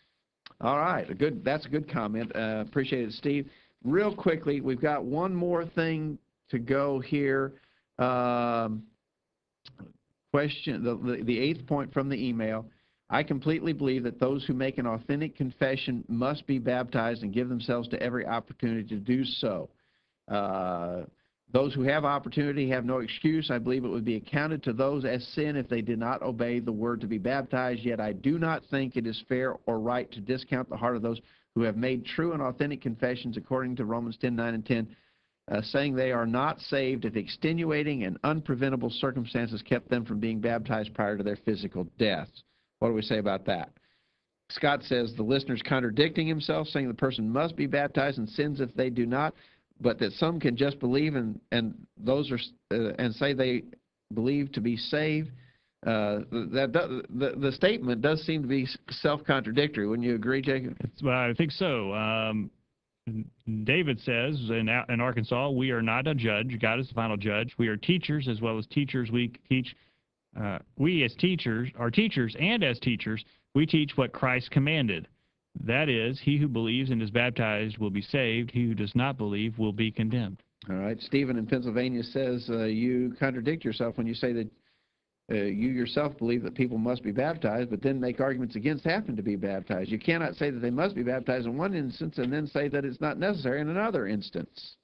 C: All right, a good, that's a good comment. Uh, appreciate it, Steve. Real quickly, we've got one more thing to go here. Um, question, the, the, the eighth point from the email. I completely believe that those who make an authentic confession must be baptized and give themselves to every opportunity to do so. Uh, those who have opportunity have no excuse. I believe it would be accounted to those as sin if they did not obey the word to be baptized. Yet I do not think it is fair or right to discount the heart of those who have made true and authentic confessions according to Romans ten, nine, and ten, uh, saying they are not saved if extenuating and unpreventable circumstances kept them from being baptized prior to their physical deaths. What do we say about that? Scott says the listener's contradicting himself, saying the person must be baptized and sins if they do not, but that some can just believe and and those are uh, and say they believe to be saved. Uh, that the the statement does seem to be self-contradictory. Wouldn't you agree, Jacob?
B: It's, well, I think so. Um, David says in in Arkansas, we are not a judge. God is the final judge. We are teachers as well as teachers. We teach. Uh, we as teachers are teachers, and as teachers, we teach what Christ commanded. That is, he who believes and is baptized will be saved. He who does not believe will be condemned.
C: All right. Stephen in Pennsylvania says uh, you contradict yourself when you say that uh, you yourself believe that people must be baptized, but then make arguments against having to be baptized. You cannot say that they must be baptized in one instance and then say that it's not necessary in another instance.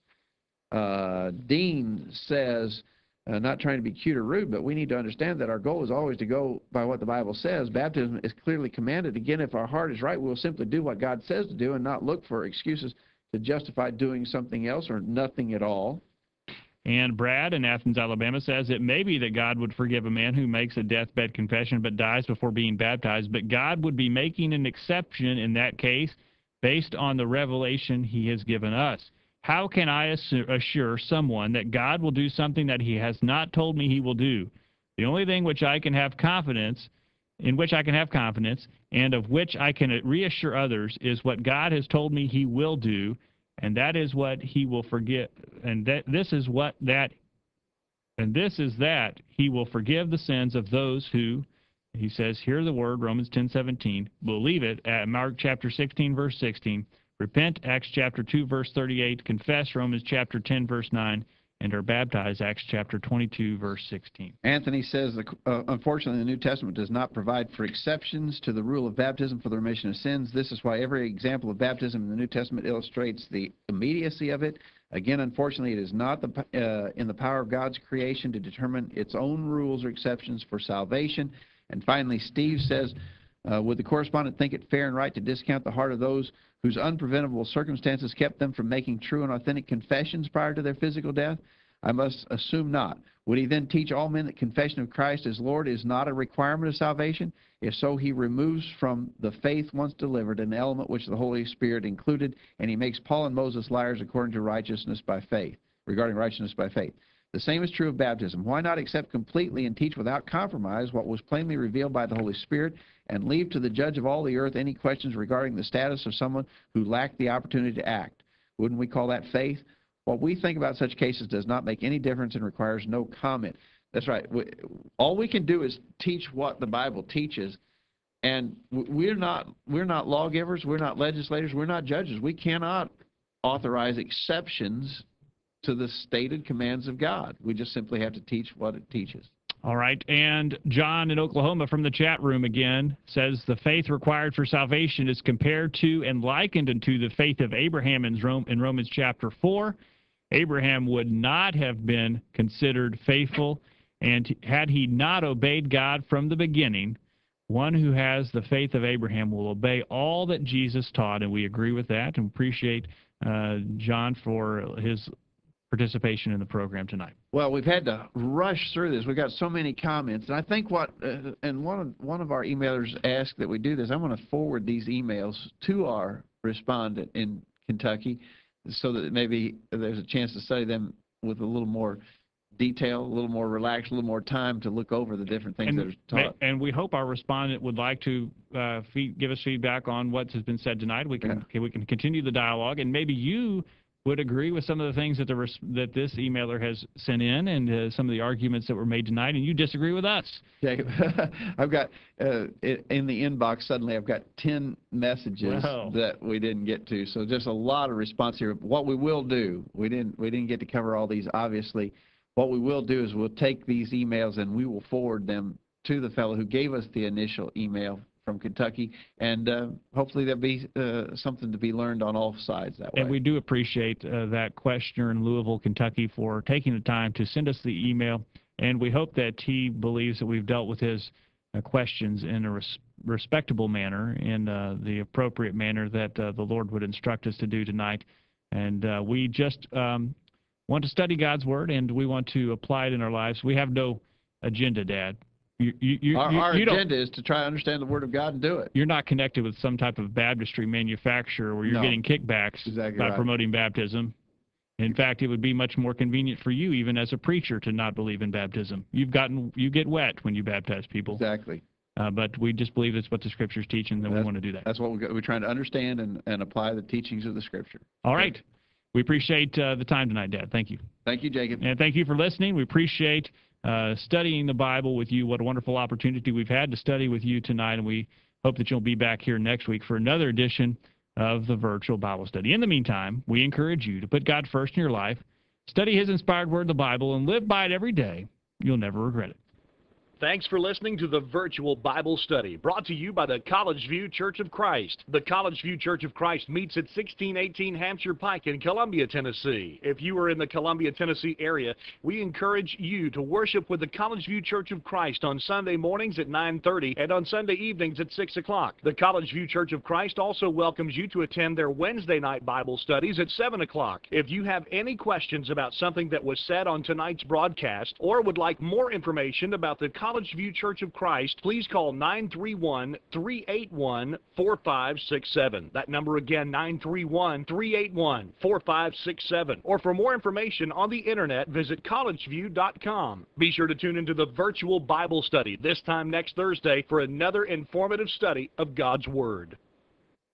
C: Uh, Dean says, uh, not trying to be cute or rude, but we need to understand that our goal is always to go by what the Bible says. Baptism is clearly commanded. Again, if our heart is right, we'll simply do what God says to do and not look for excuses to justify doing something else or nothing at all.
B: And Brad in Athens, Alabama says it may be that God would forgive a man who makes a deathbed confession but dies before being baptized, but God would be making an exception in that case based on the revelation he has given us. How can I assure someone that God will do something that he has not told me he will do? The only thing which I can have confidence, in which I can have confidence, and of which I can reassure others, is what God has told me he will do, and that is what he will forgive. And that this is what that, and this is that he will forgive the sins of those who, he says, hear the word, Romans ten seventeen, believe it at Mark chapter sixteen, verse sixteen, repent, Acts chapter two, verse thirty-eight, confess, Romans chapter ten, verse nine, and are baptized, Acts chapter twenty-two, verse sixteen.
C: Anthony says, uh, unfortunately, the New Testament does not provide for exceptions to the rule of baptism for the remission of sins. This is why every example of baptism in the New Testament illustrates the immediacy of it. Again, unfortunately, it is not the, uh, in the power of God's creation to determine its own rules or exceptions for salvation. And finally, Steve says, uh, would the correspondent think it fair and right to discount the heart of those whose unpreventable circumstances kept them from making true and authentic confessions prior to their physical death? I must assume not. Would he then teach all men that confession of Christ as Lord is not a requirement of salvation? If so, he removes from the faith once delivered an element which the Holy Spirit included, and he makes Paul and Moses liars according to righteousness by faith, regarding righteousness by faith. The same is true of baptism. Why not accept completely and teach without compromise what was plainly revealed by the Holy Spirit, and leave to the judge of all the earth any questions regarding the status of someone who lacked the opportunity to act? Wouldn't we call that faith? What we think about such cases does not make any difference and requires no comment. That's right. We, all we can do is teach what the Bible teaches, and we're not we're not lawgivers, we're not legislators, we're not judges. We cannot authorize exceptions to the stated commands of God. We just simply have to teach what it teaches.
B: All right. And John in Oklahoma from the chat room again says the faith required for salvation is compared to and likened unto the faith of Abraham in, Rome, in Romans chapter four. Abraham would not have been considered faithful, and had he not obeyed God from the beginning. One who has the faith of Abraham will obey all that Jesus taught, and we agree with that and appreciate uh, John for his participation in the program tonight.
C: Well, we've had to rush through this. We've got so many comments, and I think what uh, and one of one of our emailers asked that we do this. I'm going to forward these emails to our respondent in Kentucky, so that maybe there's a chance to study them with a little more detail, a little more relaxed, a little more time to look over the different things
B: and,
C: that are taught.
B: And we hope our respondent would like to uh, feed, give us feedback on what has been said tonight. We can yeah. we can continue the dialogue, and maybe you would agree with some of the things that the that this emailer has sent in, and uh, some of the arguments that were made tonight, and you disagree with us.
C: Jacob, I've got uh, in the inbox suddenly I've got ten messages
B: wow.
C: that we didn't get to, so just a lot of response here. What we will do, we didn't we didn't get to cover all these, obviously. What we will do is we'll take these emails and we will forward them to the fellow who gave us the initial email from Kentucky, and uh, hopefully there'll be uh, something to be learned on all sides that way.
B: And we do appreciate uh, that questioner in Louisville, Kentucky, for taking the time to send us the email, and we hope that he believes that we've dealt with his uh, questions in a res respectable manner, in uh, the appropriate manner that uh, the Lord would instruct us to do tonight. And uh, we just um, want to study God's Word, and we want to apply it in our lives. We have no agenda, Dad. You, you, you,
C: our
B: you,
C: our
B: you
C: agenda is to try to understand the Word of God and do it.
B: You're not connected with some type of baptistry manufacturer where you're
C: no.
B: getting kickbacks
C: exactly
B: by
C: right.
B: promoting baptism. In fact, it would be much more convenient for you, even as a preacher, to not believe in baptism. You've gotten, you get wet when you baptize people.
C: Exactly.
B: Uh, but we just believe it's what the Scriptures teach, and then we want to do that.
C: That's what we're, we're trying to understand and, and apply the teachings of the Scripture.
B: All right. We appreciate uh, the time tonight, Dad. Thank you.
C: Thank you, Jacob.
B: And thank you for listening. We appreciate uh, studying the Bible with you. What a wonderful opportunity we've had to study with you tonight, and we hope that you'll be back here next week for another edition of the Virtual Bible Study. In the meantime, we encourage you to put God first in your life, study His inspired Word, the Bible, and live by it every day. You'll never regret it.
A: Thanks for listening to the Virtual Bible Study, brought to you by the College View Church of Christ. The College View Church of Christ meets at sixteen eighteen Hampshire Pike in Columbia, Tennessee. If you are in the Columbia, Tennessee area, we encourage you to worship with the College View Church of Christ on Sunday mornings at nine thirty and on Sunday evenings at six o'clock. The College View Church of Christ also welcomes you to attend their Wednesday night Bible studies at seven o'clock. If you have any questions about something that was said on tonight's broadcast or would like more information about the College View Church of Christ, please call nine three one, three eight one, four five six seven. That number again, nine three one, three eight one, four five six seven. Or for more information on the internet, visit college view dot com. Be sure to tune into the Virtual Bible Study this time next Thursday for another informative study of God's Word.